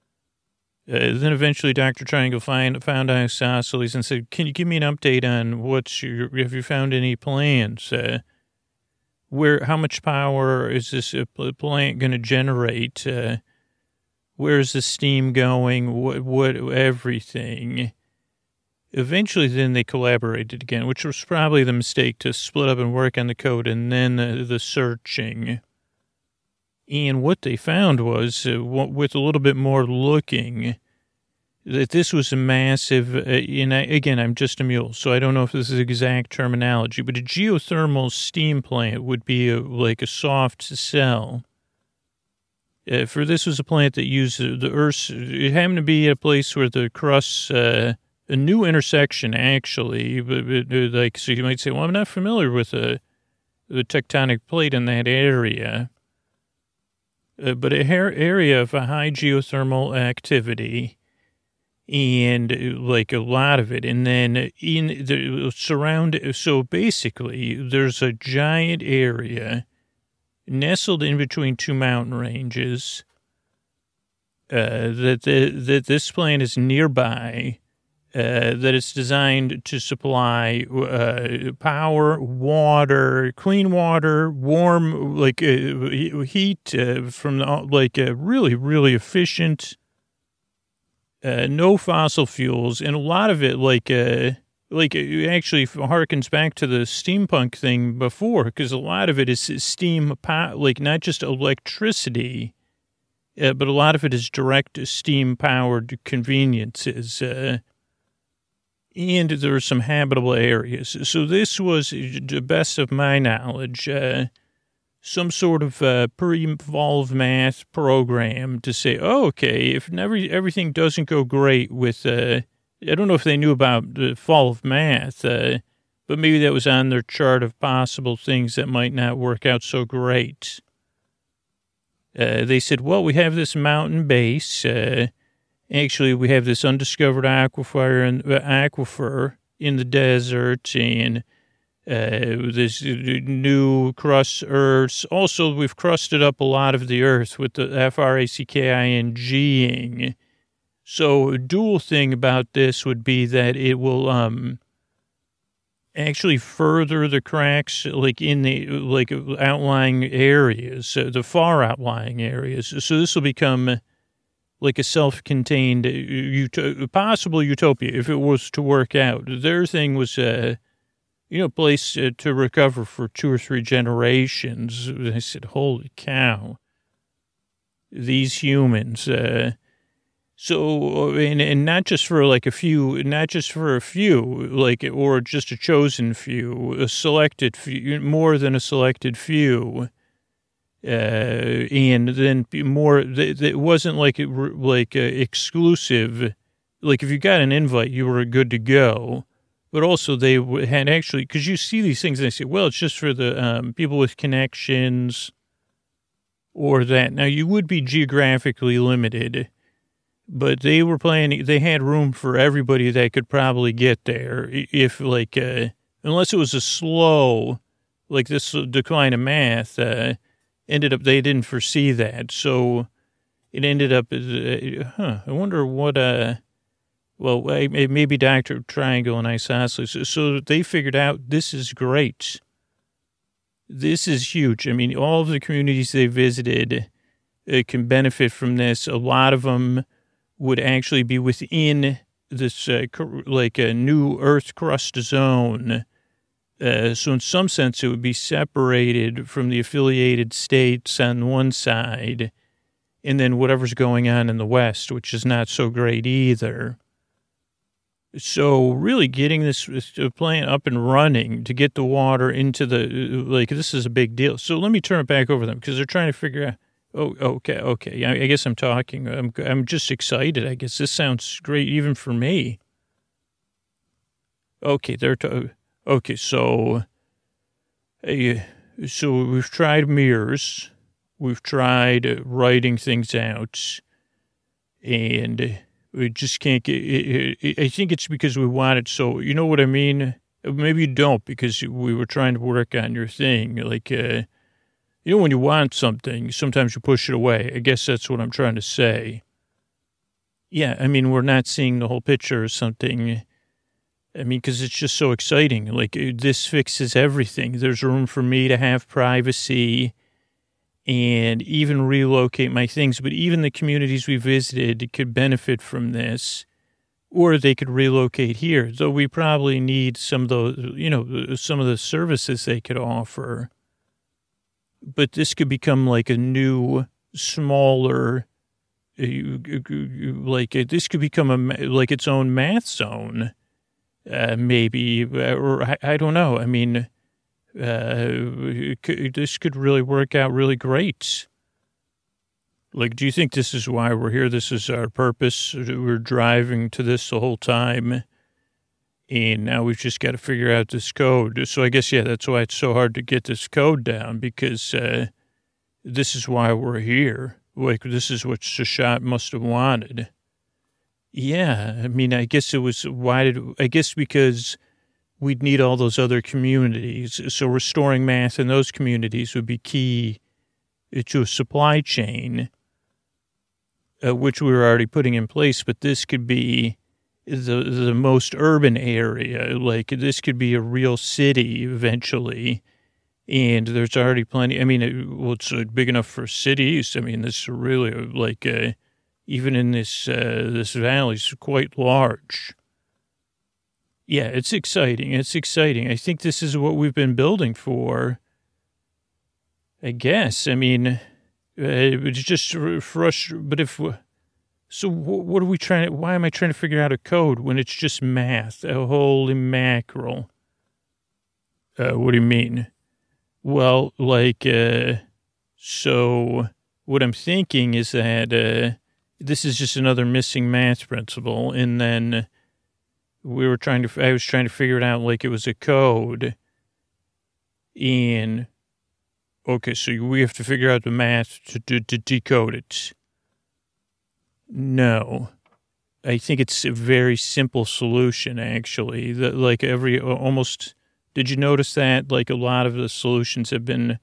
A: Uh, then eventually Doctor Triangle find, found Isosceles and said, can you give me an update on what's your, have you found any plans? Uh, where, how much power is this uh, plant going to generate? Uh, where's the steam going? What, what, everything. Eventually then they collaborated again, which was probably the mistake to split up and work on the code and then uh, the searching. And what they found was, uh, with a little bit more looking, that this was a massive, uh, and I, again, I'm just a mule, so I don't know if this is exact terminology, but a geothermal steam plant would be a, like a soft cell. Uh, for this was a plant that used the Earth's, it happened to be a place where the crust, uh, a new intersection, actually, but, but, like, so you might say, well, I'm not familiar with the, the tectonic plate in that area. Uh, but a area of a high geothermal activity, and uh, like a lot of it. And then in the surround, so basically there's a giant area nestled in between two mountain ranges uh, that, the, that this plant is nearby. uh, that it's designed to supply uh, power, water, clean water, warm, like uh, heat uh, from the, like uh, really, really efficient, uh, no fossil fuels. And a lot of it, like, uh, like it actually harkens back to the steampunk thing before, because a lot of it is steam, like not just electricity, uh, but a lot of it is direct steam-powered conveniences. Uh, and there are some habitable areas. So this was, to the best of my knowledge, uh, some sort of uh, pre-evolved math program to say, oh, okay, if never, everything doesn't go great with... Uh, I don't know if they knew about the fall of math, uh, but maybe that was on their chart of possible things that might not work out so great. Uh, they said, well, we have this mountain base. Uh, actually, we have this undiscovered aquifer, and, uh, aquifer in the desert, and uh, this new crust earths. Also, we've crusted up a lot of the earth with the F R A C K I N G-ing. So a dual thing about this would be that it will um, actually further the cracks, like in the like outlying areas, uh, the far outlying areas. So this will become like a self-contained ut- possible utopia if it was to work out. Their thing was, uh, you know, a place uh, to recover for two or three generations. I said, holy cow, these humans. Uh, So, and, and not just for like a few, not just for a few, like, or just a chosen few, a selected few, more than a selected few. Uh, and then more, it wasn't like, it, like uh, exclusive. Like if you got an invite, you were good to go. But also they had actually, because you see these things and they say, well, it's just for the um, people with connections or that. Now you would be geographically limited. But they were planning, they had room for everybody that could probably get there if, like, uh, unless it was a slow, like this decline of math, uh, ended up, they didn't foresee that. So it ended up, uh, huh, I wonder what, uh, well, maybe Doctor Triangle and Isosceles. So they figured out this is great. This is huge. I mean, all of the communities they visited uh, can benefit from this. A lot of them would actually be within this, uh, like a new Earth crust zone. Uh, so in some sense, it would be separated from the affiliated states on one side, and then whatever's going on in the West, which is not so great either. So really getting this plant up and running to get the water into the, like, this is a big deal. So let me turn it back over to them because they're trying to figure out, Oh, okay, okay. I guess I'm talking. I'm I'm just excited. I guess this sounds great even for me. Okay, they're to, okay. So, uh, so we've tried mirrors. We've tried writing things out, and we just can't get. I think it's because we want it. So you know what I mean. Maybe you don't because we were trying to work on your thing, like. Uh, You know, when you want something, sometimes you push it away. I guess that's what I'm trying to say. Yeah, I mean, we're not seeing the whole picture or something. I mean, because it's just so exciting. Like, this fixes everything. There's room for me to have privacy and even relocate my things. But even the communities we visited could benefit from this, or they could relocate here. Though we probably need some of those, you know, some of the services they could offer. But this could become like a new, smaller, like this could become a like its own math zone, uh, maybe, or I, I don't know. I mean, uh, this could really work out really great. Like, do you think this is why we're here? This is our purpose. We're driving to this the whole time. And now we've just got to figure out this code. So I guess, yeah, that's why it's so hard to get this code down, because uh, this is why we're here. Like, this is what Shashat must have wanted. Yeah, I mean, I guess it was, why did, I guess because we'd need all those other communities. So restoring math in those communities would be key to a supply chain, uh, which we were already putting in place. But this could be, the the most urban area. Like this could be a real city eventually, and there's already plenty. I mean, it, well, it's uh, big enough for cities. I mean, this is really uh, like uh, even in this uh, this valley is quite large. Yeah, it's exciting. It's exciting. I think this is what we've been building for. I guess. I mean, uh, it's just frustrating. But if so, what are we trying to? Why am I trying to figure out a code when it's just math? Oh, holy mackerel! Uh, what do you mean? Well, like, uh, so what I'm thinking is that uh, this is just another missing math principle, and then we were trying to. I was trying to figure it out like it was a code, and. Okay, so we have to figure out the math to, to, to decode it. No. I think it's a very simple solution, actually. That, like every, almost, did you notice that? Like a lot of the solutions have been,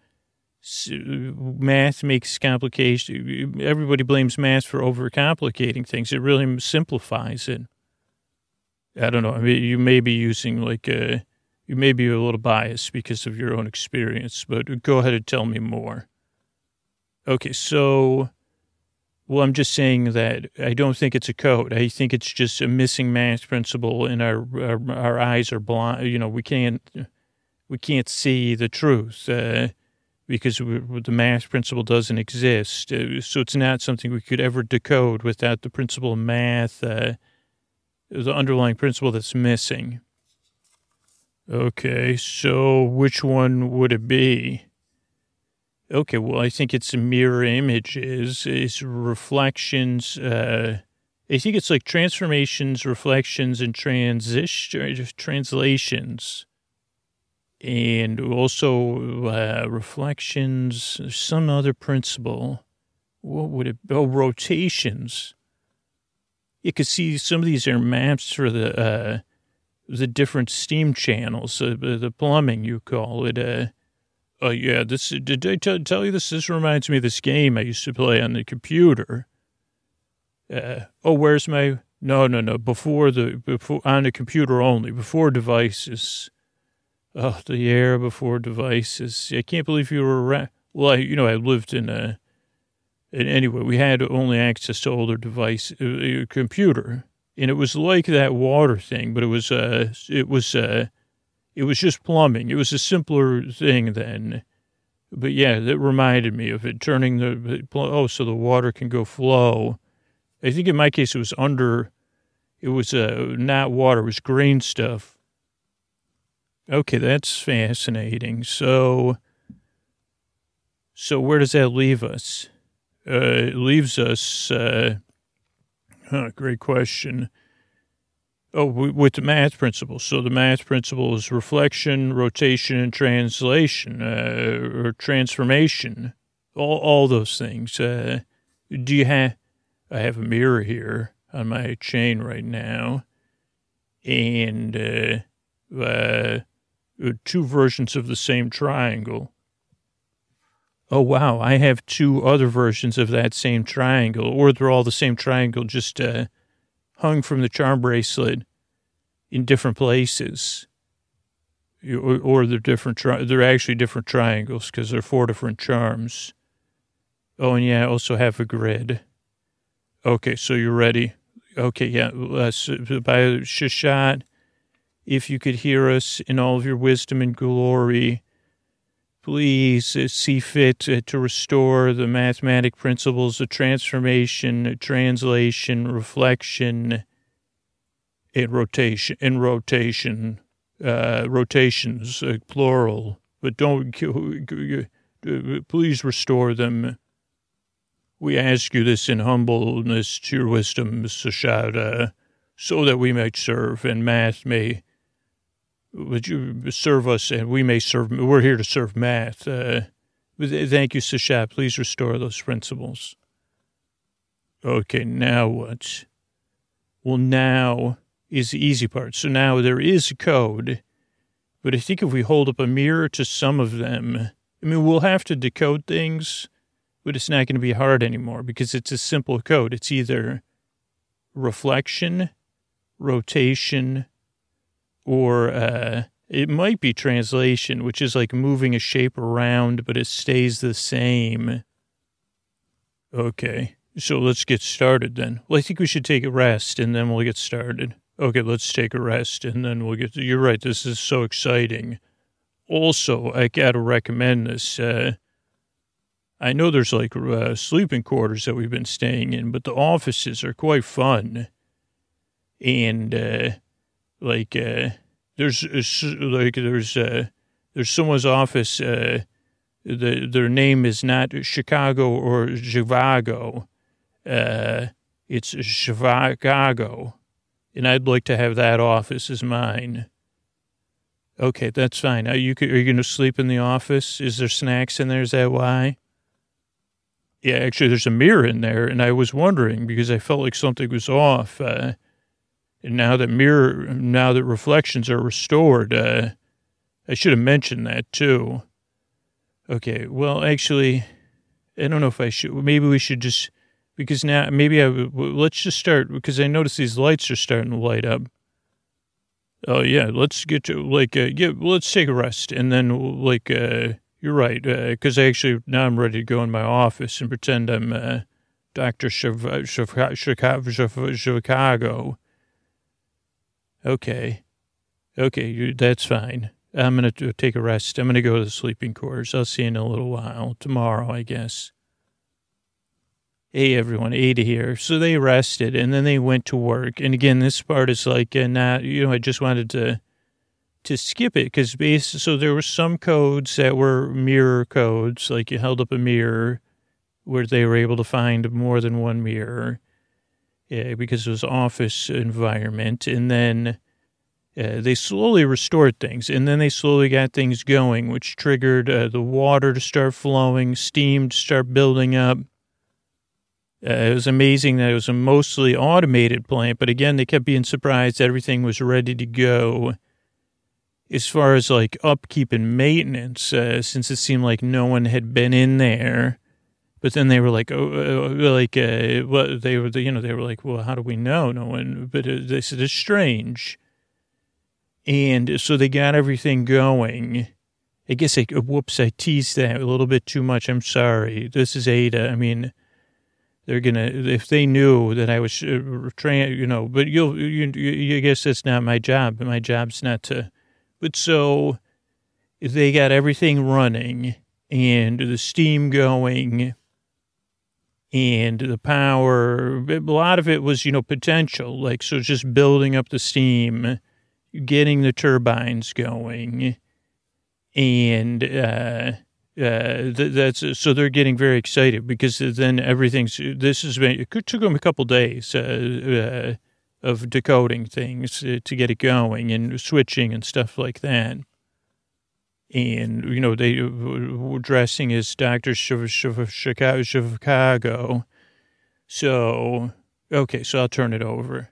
A: math makes complication. Everybody blames math for overcomplicating things. It really simplifies it. I don't know. I mean, you may be using like a, You may be a little biased because of your own experience, but go ahead and tell me more. Okay, so, well, I'm just saying that I don't think it's a code. I think it's just a missing math principle, and our our, our eyes are blind. You know, we can't we can't see the truth uh, because we, the math principle doesn't exist. Uh, so it's not something we could ever decode without the principle of math, uh, the underlying principle that's missing. Okay, so which one would it be? Okay, well, I think it's mirror images, it's reflections. Uh, I think it's like transformations, reflections, and transition translations, and also uh, reflections. Some other principle. What would it be? Oh, rotations. You could see some of these are maps for the. Uh, the different steam channels, uh, the plumbing, you call it. Uh, oh, yeah, this, did I t- tell you this? This reminds me of this game I used to play on the computer. Uh, oh, where's my, no, no, no, before the, before, on the computer only, before devices. Oh, the era before devices. I can't believe you were around. Well, I, you know, I lived in a, and anyway, we had only access to older device, uh, computer. And it was like that water thing, but it was uh, it was uh, it was just plumbing. It was a simpler thing then. But yeah, that reminded me of it. Turning the oh, so the water can go flow. I think in my case it was under. It was uh, not water. It was green stuff. Okay, that's fascinating. So, so where does that leave us? Uh, it leaves us. Uh, Huh, great question. Oh, with the math principle. So the math principle is reflection, rotation, and translation, uh, or transformation. All, all those things. Uh, do you have? I have a mirror here on my chain right now, and uh, uh, two versions of the same triangle. Oh, wow, I have two other versions of that same triangle, or they're all the same triangle, just uh, hung from the charm bracelet in different places. Or, or they're different, tri- they're actually different triangles because they're four different charms. Oh, and yeah, I also have a grid. Okay, so you're ready. Okay, yeah, uh, by Shashat, if you could hear us in all of your wisdom and glory, please uh, see fit uh, to restore the mathematic principles of transformation, translation, reflection, and rotation, and rotation, uh, rotations, uh, plural. But don't, please restore them. We ask you this in humbleness to your wisdom, Sashada, so that we might serve and math may. Would you serve us, and we may serve, we're here to serve math. Uh, thank you, Sasha. Please restore those principles. Okay, now what? Well, now is the easy part. So now there is a code, but I think if we hold up a mirror to some of them, I mean, we'll have to decode things, but it's not going to be hard anymore because it's a simple code. It's either reflection, rotation, or uh, it might be translation, which is like moving a shape around, but it stays the same. Okay, so let's get started then. Well, I think we should take a rest, and then we'll get started. Okay, let's take a rest, and then we'll get to, you're right, this is so exciting. Also, I got to recommend this. Uh, I know there's like uh, sleeping quarters that we've been staying in, but the offices are quite fun. And uh, like uh, there's uh, like there's uh, there's someone's office. Uh, the their name is not Chicago or Chicago. Uh, it's Chicago, and I'd like to have that office as mine. Okay, that's fine. Are you, are you going to sleep in the office? Is there snacks in there? Is that why? Yeah, actually, there's a mirror in there, and I was wondering because I felt like something was off. Uh, and now that mirror, now that reflections are restored, uh, I should have mentioned that too. Okay, well, actually, I don't know if I should. Maybe we should just, because now, maybe I, let's just start, because I notice these lights are starting to light up. Oh, yeah, let's get to, like, uh, yeah, let's take a rest. And then, like, uh, you're right, because uh, actually now I'm ready to go in my office and pretend I'm uh, Doctor Chiv- Chiv- Chiv- Chicago. Okay. Okay, you, that's fine. I'm going to take a rest. I'm going to go to the sleeping quarters. I'll see you in a little while. Tomorrow, I guess. Hey, everyone, Ada here. So they rested, and then they went to work. And again, this part is like, uh, not, you know, I just wanted to to skip it because so there were some codes that were mirror codes, like you held up a mirror where they were able to find more than one mirror yeah, because it was office environment. And then uh, they slowly restored things, and then they slowly got things going, which triggered uh, the water to start flowing, steam to start building up. Uh, it was amazing that it was a mostly automated plant, but again, they kept being surprised that everything was ready to go. As far as like upkeep and maintenance, uh, since it seemed like no one had been in there, but then they were like, oh, uh, like, uh, well, they were, you know, they were like, well, how do we know? No one, but uh, they said it's strange. And so they got everything going. I guess I, whoops, I teased that a little bit too much. I'm sorry. This is Ada. I mean, they're going to, if they knew that I was uh, trained, you know, but you'll, you, you, I guess that's not my job. My job's not to, but so they got everything running and the steam going and the power. A lot of it was, you know, potential. Like, so just building up the steam, getting the turbines going and, uh, Uh, th- that's so they're getting very excited because then everything's. This has been. It took them a couple days uh, uh, of decoding things uh, to get it going and switching and stuff like that. And you know they were dressing as Doctor Chicago. Chicago. So okay, so I'll turn it over.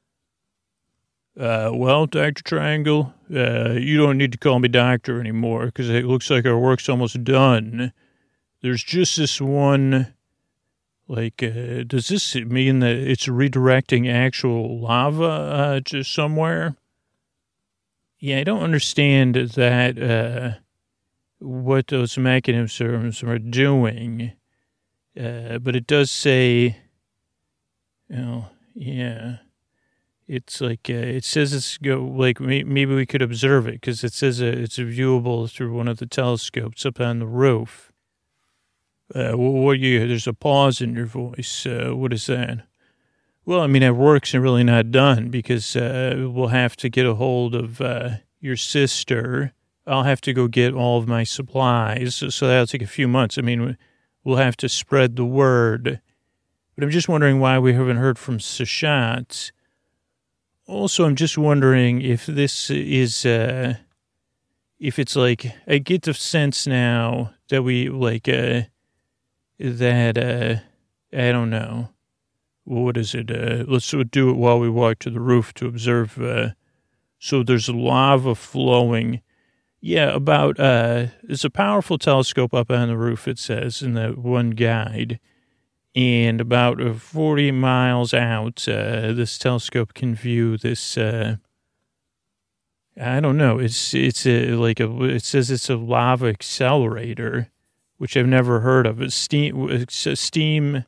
A: Uh, well, Doctor Triangle, uh, you don't need to call me doctor anymore because it looks like our work's almost done. There's just this one, like, uh, does this mean that it's redirecting actual lava uh, to somewhere? Yeah, I don't understand that, uh, what those mechanisms are doing, uh, but it does say, you know, yeah. It's like, uh, it says it's go, like, maybe we could observe it because it says uh, it's viewable through one of the telescopes up on the roof. Uh, what you, there's a pause in your voice. Uh, what is that? Well, I mean, our work's really not done because uh, we'll have to get a hold of uh, your sister. I'll have to go get all of my supplies. So that'll take a few months. I mean, we'll have to spread the word. But I'm just wondering why we haven't heard from Sashat. Also, I'm just wondering if this is, uh, if it's like, I get the sense now that we, like, uh, that, uh, I don't know. What is it? Uh, let's do it while we walk to the roof to observe. Uh, so there's lava flowing. Yeah, about, uh, there's a powerful telescope up on the roof, it says, in that one guide. And about uh, forty miles out, uh, this telescope can view this, uh, I don't know, it's it's a, like a, it says it's a lava accelerator, which I've never heard of. It's steam, it's a steam,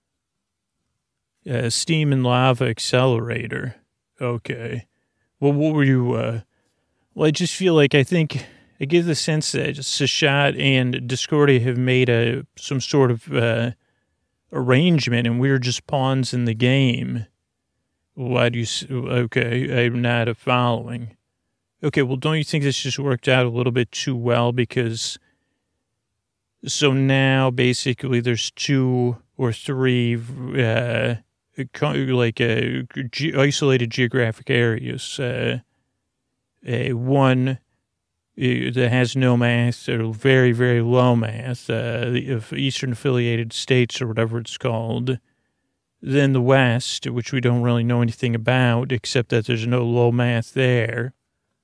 A: uh, steam and lava accelerator. Okay. Well, what were you, uh, well, I just feel like I think, I get the sense that Seshat and Discordia have made a, some sort of, uh, arrangement, and we're just pawns in the game. Why do you, okay, I'm not following. Okay, well, don't you think this just worked out a little bit too well? Because, so now, basically, there's two or three, uh, like, uh, ge- isolated geographic areas. Uh, uh, one that has no mass, or very, very low mass, uh, the Eastern affiliated states, or whatever it's called. Then the West, which we don't really know anything about, except that there's no low mass there.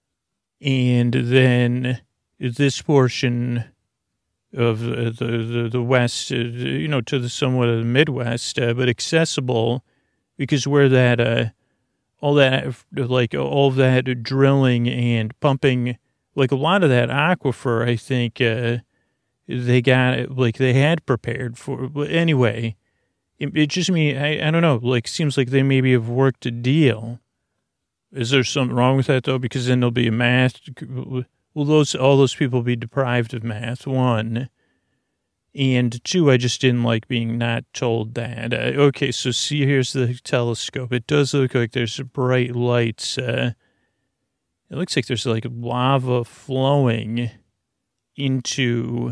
A: And then this portion of the, the, the West, uh, you know, to the somewhat of the Midwest, uh, but accessible, because where that, uh, all that, like, all that drilling and pumping, like a lot of that aquifer, I think, uh, they got, like, they had prepared for. But anyway, it, it just mean, I, I don't know, like, seems like they maybe have worked a deal. Is there something wrong with that, though? Because then there'll be a math. Will those, all those people be deprived of math? One. And two, I just didn't like being not told that. Uh, okay, so see, here's the telescope. It does look like there's bright lights, uh, it looks like there's like lava flowing into,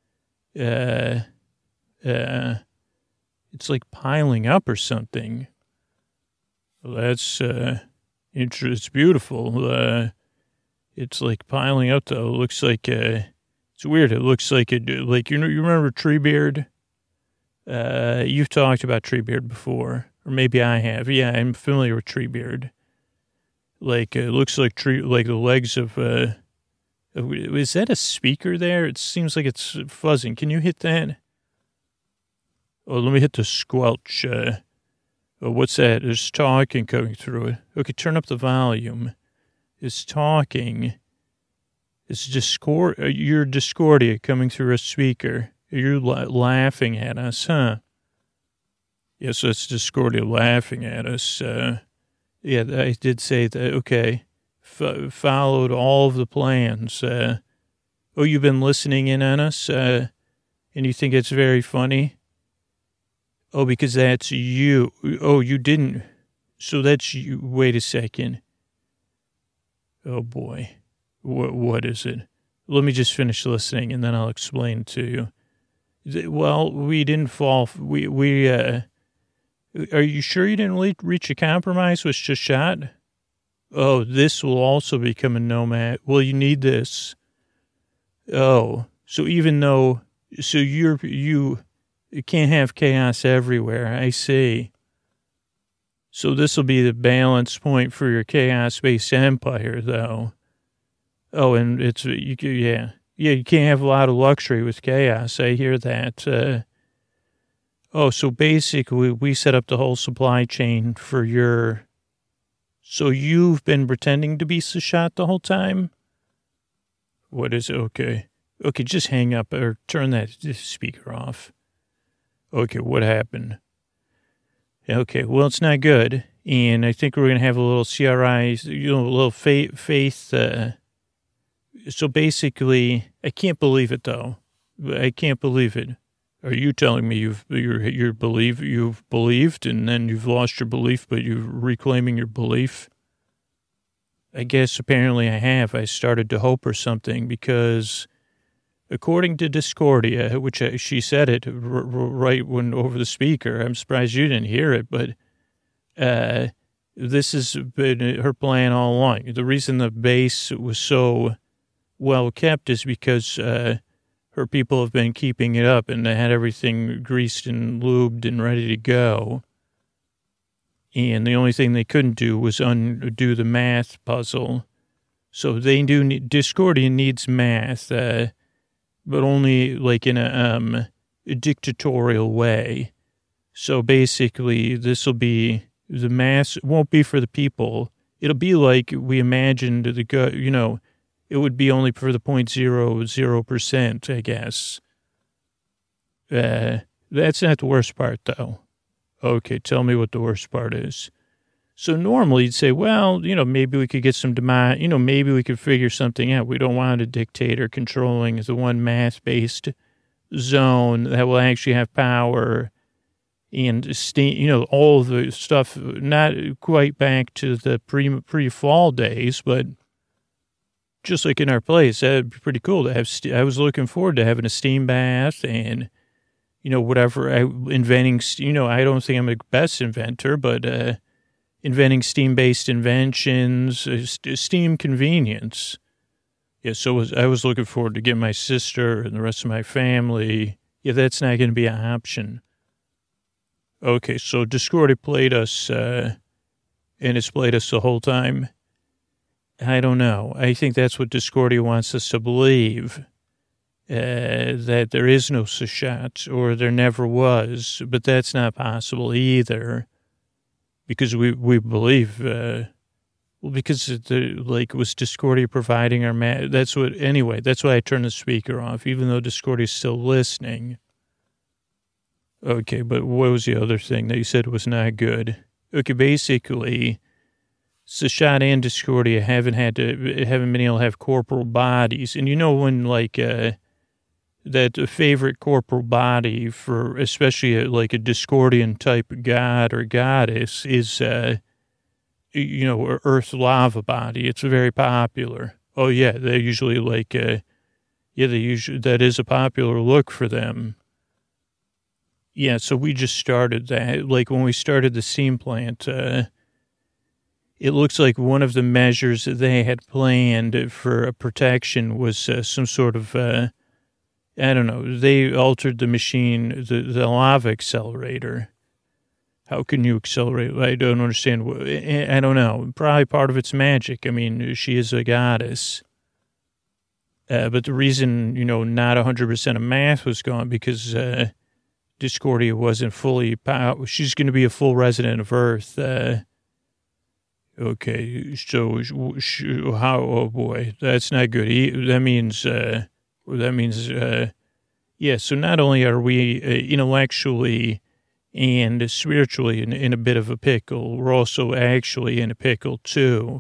A: uh, uh, it's like piling up or something. Well, that's, uh, interesting. It's beautiful. Uh, it's like piling up though. It looks like, uh, it's weird. It looks like it, like, you know, you remember Treebeard? Uh, you've talked about Treebeard before, or maybe I have. Yeah, I'm familiar with Treebeard. Like, it looks like tree, like the legs of, uh, is that a speaker there? It seems like it's fuzzing. Can you hit that? Oh, let me hit the squelch. Uh, oh, what's that? There's talking coming through it. Okay, turn up the volume. It's talking. It's Discord. Uh, you're Discordia coming through a speaker. You're la- laughing at us, huh? Yes, that's Discordia laughing at us. Uh, Yeah, I did say that. Okay. F- followed all of the plans. Uh, oh, you've been listening in on us, uh, and you think it's very funny? Oh, because that's you. Oh, you didn't. So that's you. Wait a second. Oh, boy. What, what is it? Let me just finish listening, and then I'll explain to you. Well, we didn't fall. We, we, uh, are you sure you didn't reach a compromise with Seshat? Oh, this will also become a nomad. Well, you need this. Oh, so even though, so you're, you, you can't have chaos everywhere. I see. So this will be the balance point for your chaos-based empire, though. Oh, and it's, you, yeah. Yeah, you can't have a lot of luxury with chaos. I hear that. Uh, Oh, so basically we set up the whole supply chain for your, so you've been pretending to be Seshat the whole time? What is it? Okay. Okay, just hang up or turn that speaker off. Okay, what happened? Okay, well, it's not good. And I think we're going to have a little C R I, you know, a little faith. faith uh, so basically, I can't believe it, though. I can't believe it. Are you telling me you've you're you're believe you've believed and then you've lost your belief, but you're reclaiming your belief? I guess apparently I have. I started to hope or something because, according to Discordia, which I, she said it r- r- right when over the speaker. I'm surprised you didn't hear it, but uh, this has been her plan all along. The reason the base was so well kept is because. Uh, Her people have been keeping it up, and they had everything greased and lubed and ready to go. And the only thing they couldn't do was undo the math puzzle. So they do need, Discordia needs math, uh, but only like in a, um, a dictatorial way. So basically, this will be, the mass won't be for the people. It'll be like we imagined the, go- you know, it would be only for the point zero zero percent, I guess. Uh, that's not the worst part, though. Okay, tell me what the worst part is. So normally you'd say, well, you know, maybe we could get some demand, you know, maybe we could figure something out. We don't want a dictator controlling the one mass-based zone that will actually have power and, steam, you know, all the stuff, not quite back to the pre, pre-fall days, but just like in our place, that'd be pretty cool to have. St- I was looking forward to having a steam bath and, you know, whatever, I, inventing, you know, I don't think I'm the best inventor, but, uh, inventing steam-based inventions, uh, st- steam convenience. Yeah, so was, I was looking forward to getting my sister and the rest of my family. Yeah, that's not going to be an option. Okay, so Discordia played us, uh, and it's played us the whole time. I don't know. I think that's what Discordia wants us to believe, uh, that there is no Seshat, or there never was, but that's not possible either. Because we, we believe, uh, well, because the, like, was Discordia providing our, ma- that's what, anyway, that's why I turned the speaker off, even though Discordia is still listening. Okay, but what was the other thing that you said was not good? Okay, basically, Seshat and Discordia haven't had to, haven't been able to have corporal bodies. And you know when, like, uh, that favorite corporal body for especially a, like a Discordian type god or goddess is, uh, you know, earth lava body. It's very popular. Oh yeah, they usually like, uh, yeah, they usually, that is a popular look for them. Yeah, so we just started that. Like when we started the steam plant, uh, it looks like one of the measures that they had planned for a protection was uh, some sort of, uh, I don't know, they altered the machine, the, the lava accelerator. How can you accelerate? I don't understand. I don't know. Probably part of it's magic. I mean, she is a goddess. Uh, but the reason, you know, not one hundred percent of math was gone because uh, Discordia wasn't fully, pow- she's going to be a full resident of Earth. Uh, okay, so how, oh boy, that's not good. That means, uh, That means, uh, yeah, so not only are we uh, intellectually and spiritually in, in a bit of a pickle, we're also actually in a pickle, too.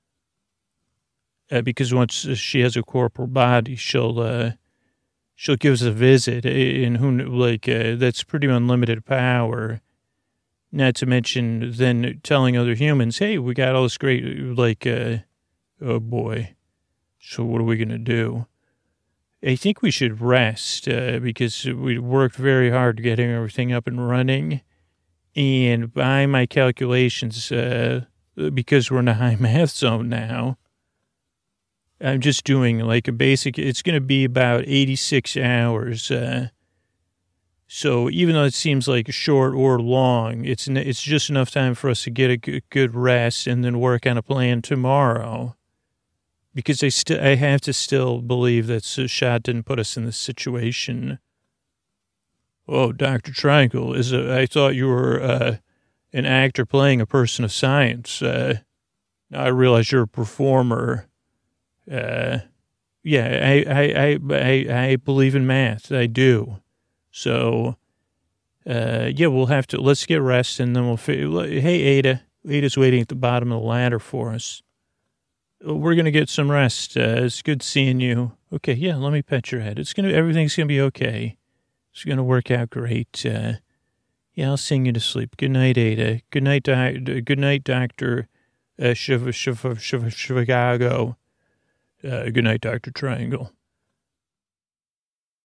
A: Uh, because once she has a corporal body, she'll uh, she'll give us a visit, and who, like, uh, that's pretty unlimited power. Not to mention then telling other humans, hey, we got all this great, like, uh, oh, boy, so what are we going to do? I think we should rest uh, because we worked very hard getting everything up and running. And by my calculations, uh, because we're in a high math zone now, I'm just doing like a basic, it's going to be about eighty-six hours. Uh, so even though it seems like short or long, it's it's just enough time for us to get a good, good rest and then work on a plan tomorrow. Because I still, I have to still believe that Seshat didn't put us in this situation. Oh, Doctor Triangle, is a, I thought you were uh, an actor playing a person of science. Uh, now I realize you're a performer. Uh, yeah, I, I, I, I, I believe in math. I do. So, uh, yeah, we'll have to, let's get rest and then we'll, hey, Ada, Ada's waiting at the bottom of the ladder for us. We're going to get some rest. Uh, it's good seeing you. Okay, yeah, let me pet your head. It's going to, everything's going to be okay. It's going to work out great. Uh, yeah, I'll sing you to sleep. Good night, Ada. Good night, doc, good night, Doctor uh, Chicago. Uh, good night, Doctor Triangle.